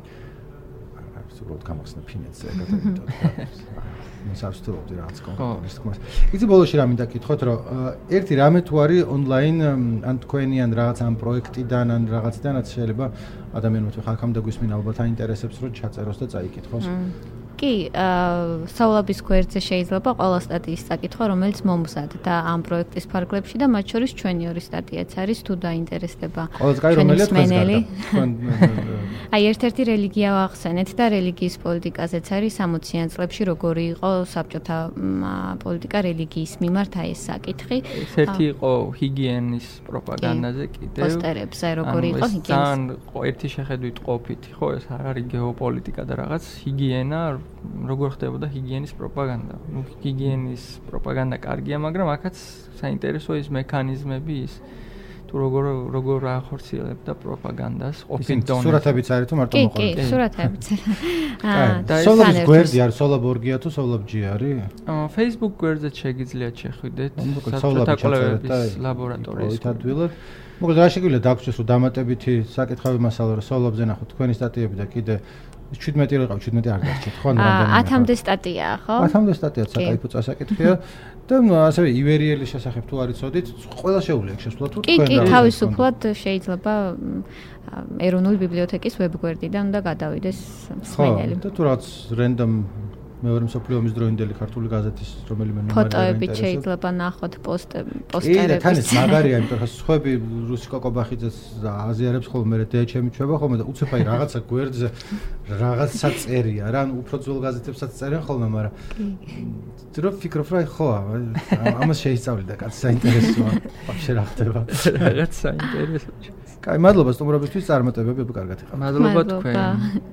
უბრალოდ გამახსნა ფინეთს ეკატებინოთ მოსავსტურობდი რაღაც კონკრეტულ თქმას. იცი ბოლოში რა მინდა კითხოთ რომ ერთი რამე თუ არის ონლაინ ან თქვენი ან რაღაც ამ პროექტიდან ან რაღაციდანაც შეიძლება ადამიანმა თუ ხალხამ დაგვისმინა ალბათ აინტერესებს რომ ჩაწეროს და წაიკითხოს. კი, საუბრობის გვერდზე შეიძლება ყველა სტატიის წაკითხვა, რომელიც მომზადდა და ამ პროექტის ფარგლებში და მათ შორის ჩვენი ორი სტატიაც არის თუ დაინტერესდება. ყველას კაი რომელია თქვენს გარდა. აი ერთ-ერთი რელიგია ვახსენეთ და რელიგიის პოლიტიკაზეც არის 60-იან წლებში როგორი იყო საბჭოთა პოლიტიკა რელიგიის მიმართ აი ეს საკითხი. ერთ-ერთი იყო ჰიგიენის პროპაგანდაზე კიდევ. პოსტერებზე როგორი იყო ჰიგიენის. ერთი შეხედვით ყოფითი, ხო, ეს არ არის გეოპოლიტიკა და რაღაც ჰიგიენა როგორ ხდებოდა ჰიგიენის პროპაგანდა. ნუ ჰიგიენის პროპაგანდა კარგია, მაგრამ აქაც საინტერესოა ის მექანიზმები ის თუ როგორ ახორციელებდა პროპაგანდას ყოფილი დონეზე. სურათებიც არის თუ მარტო მოყოლი? კი, სურათებიც. და სოლობის გვერდი არის, სოლაბორგია თუ სოლაბჯი არის? Facebook გვერდზე შეგიძლიათ შეხვიდეთ საბჭოთა კვლევების ლაბორატორიის. მოკლედ რა შეგვიძლია დაგვრჩეს რომ დამატებითი საკითხები მასალა რომ სოლაბზე ნახოთ თქვენი სტატიები და კიდე 17 რიყავ 17 არ დარჩეთ ხო რამდენი 10-მდე სტატიაა ხო 10-მდე სტატიაა საკაიფო წასაკითხია და ასევე ივერიელის შესახებ თუ არ იცოდით ყველა შეუძლია შესვლა თუ თქვენ კი თავისუფლად შეიძლება ეროვნული ბიბლიოთეკის ვებგვერდიდან უნდა გადავიდეს მსმენელი და თუ რაც რენდომ მეორე მსოფლიო ომის დროინდელი ქართული გაზეთის რომელიმე ნომერი ფოტოებით შეიძლება ნახოთ პოსტერები. კი და თან ეს მაგარია, იმიტომ რომ სხვები რუსი კოკობახიძეს აზიარებს ხოლმე მე დეჩემი ჩვება ხოლმე და უცებ აი რაღაცა გვერდზე რაღაცა წერია რა, უფრო ძველ გაზეთებსაც წერენ ხოლმე, მაგრამ დრო ფიქრობ რა ხო, ამას შეისწავლიდა კაცი საინტერესოა. ვაფშე რა ხდება? რაღაც საინტერესოა. კაი, მადლობა სტუმრობისთვის, წარმატებები კარგად იყავით. მადლობა თქვენ.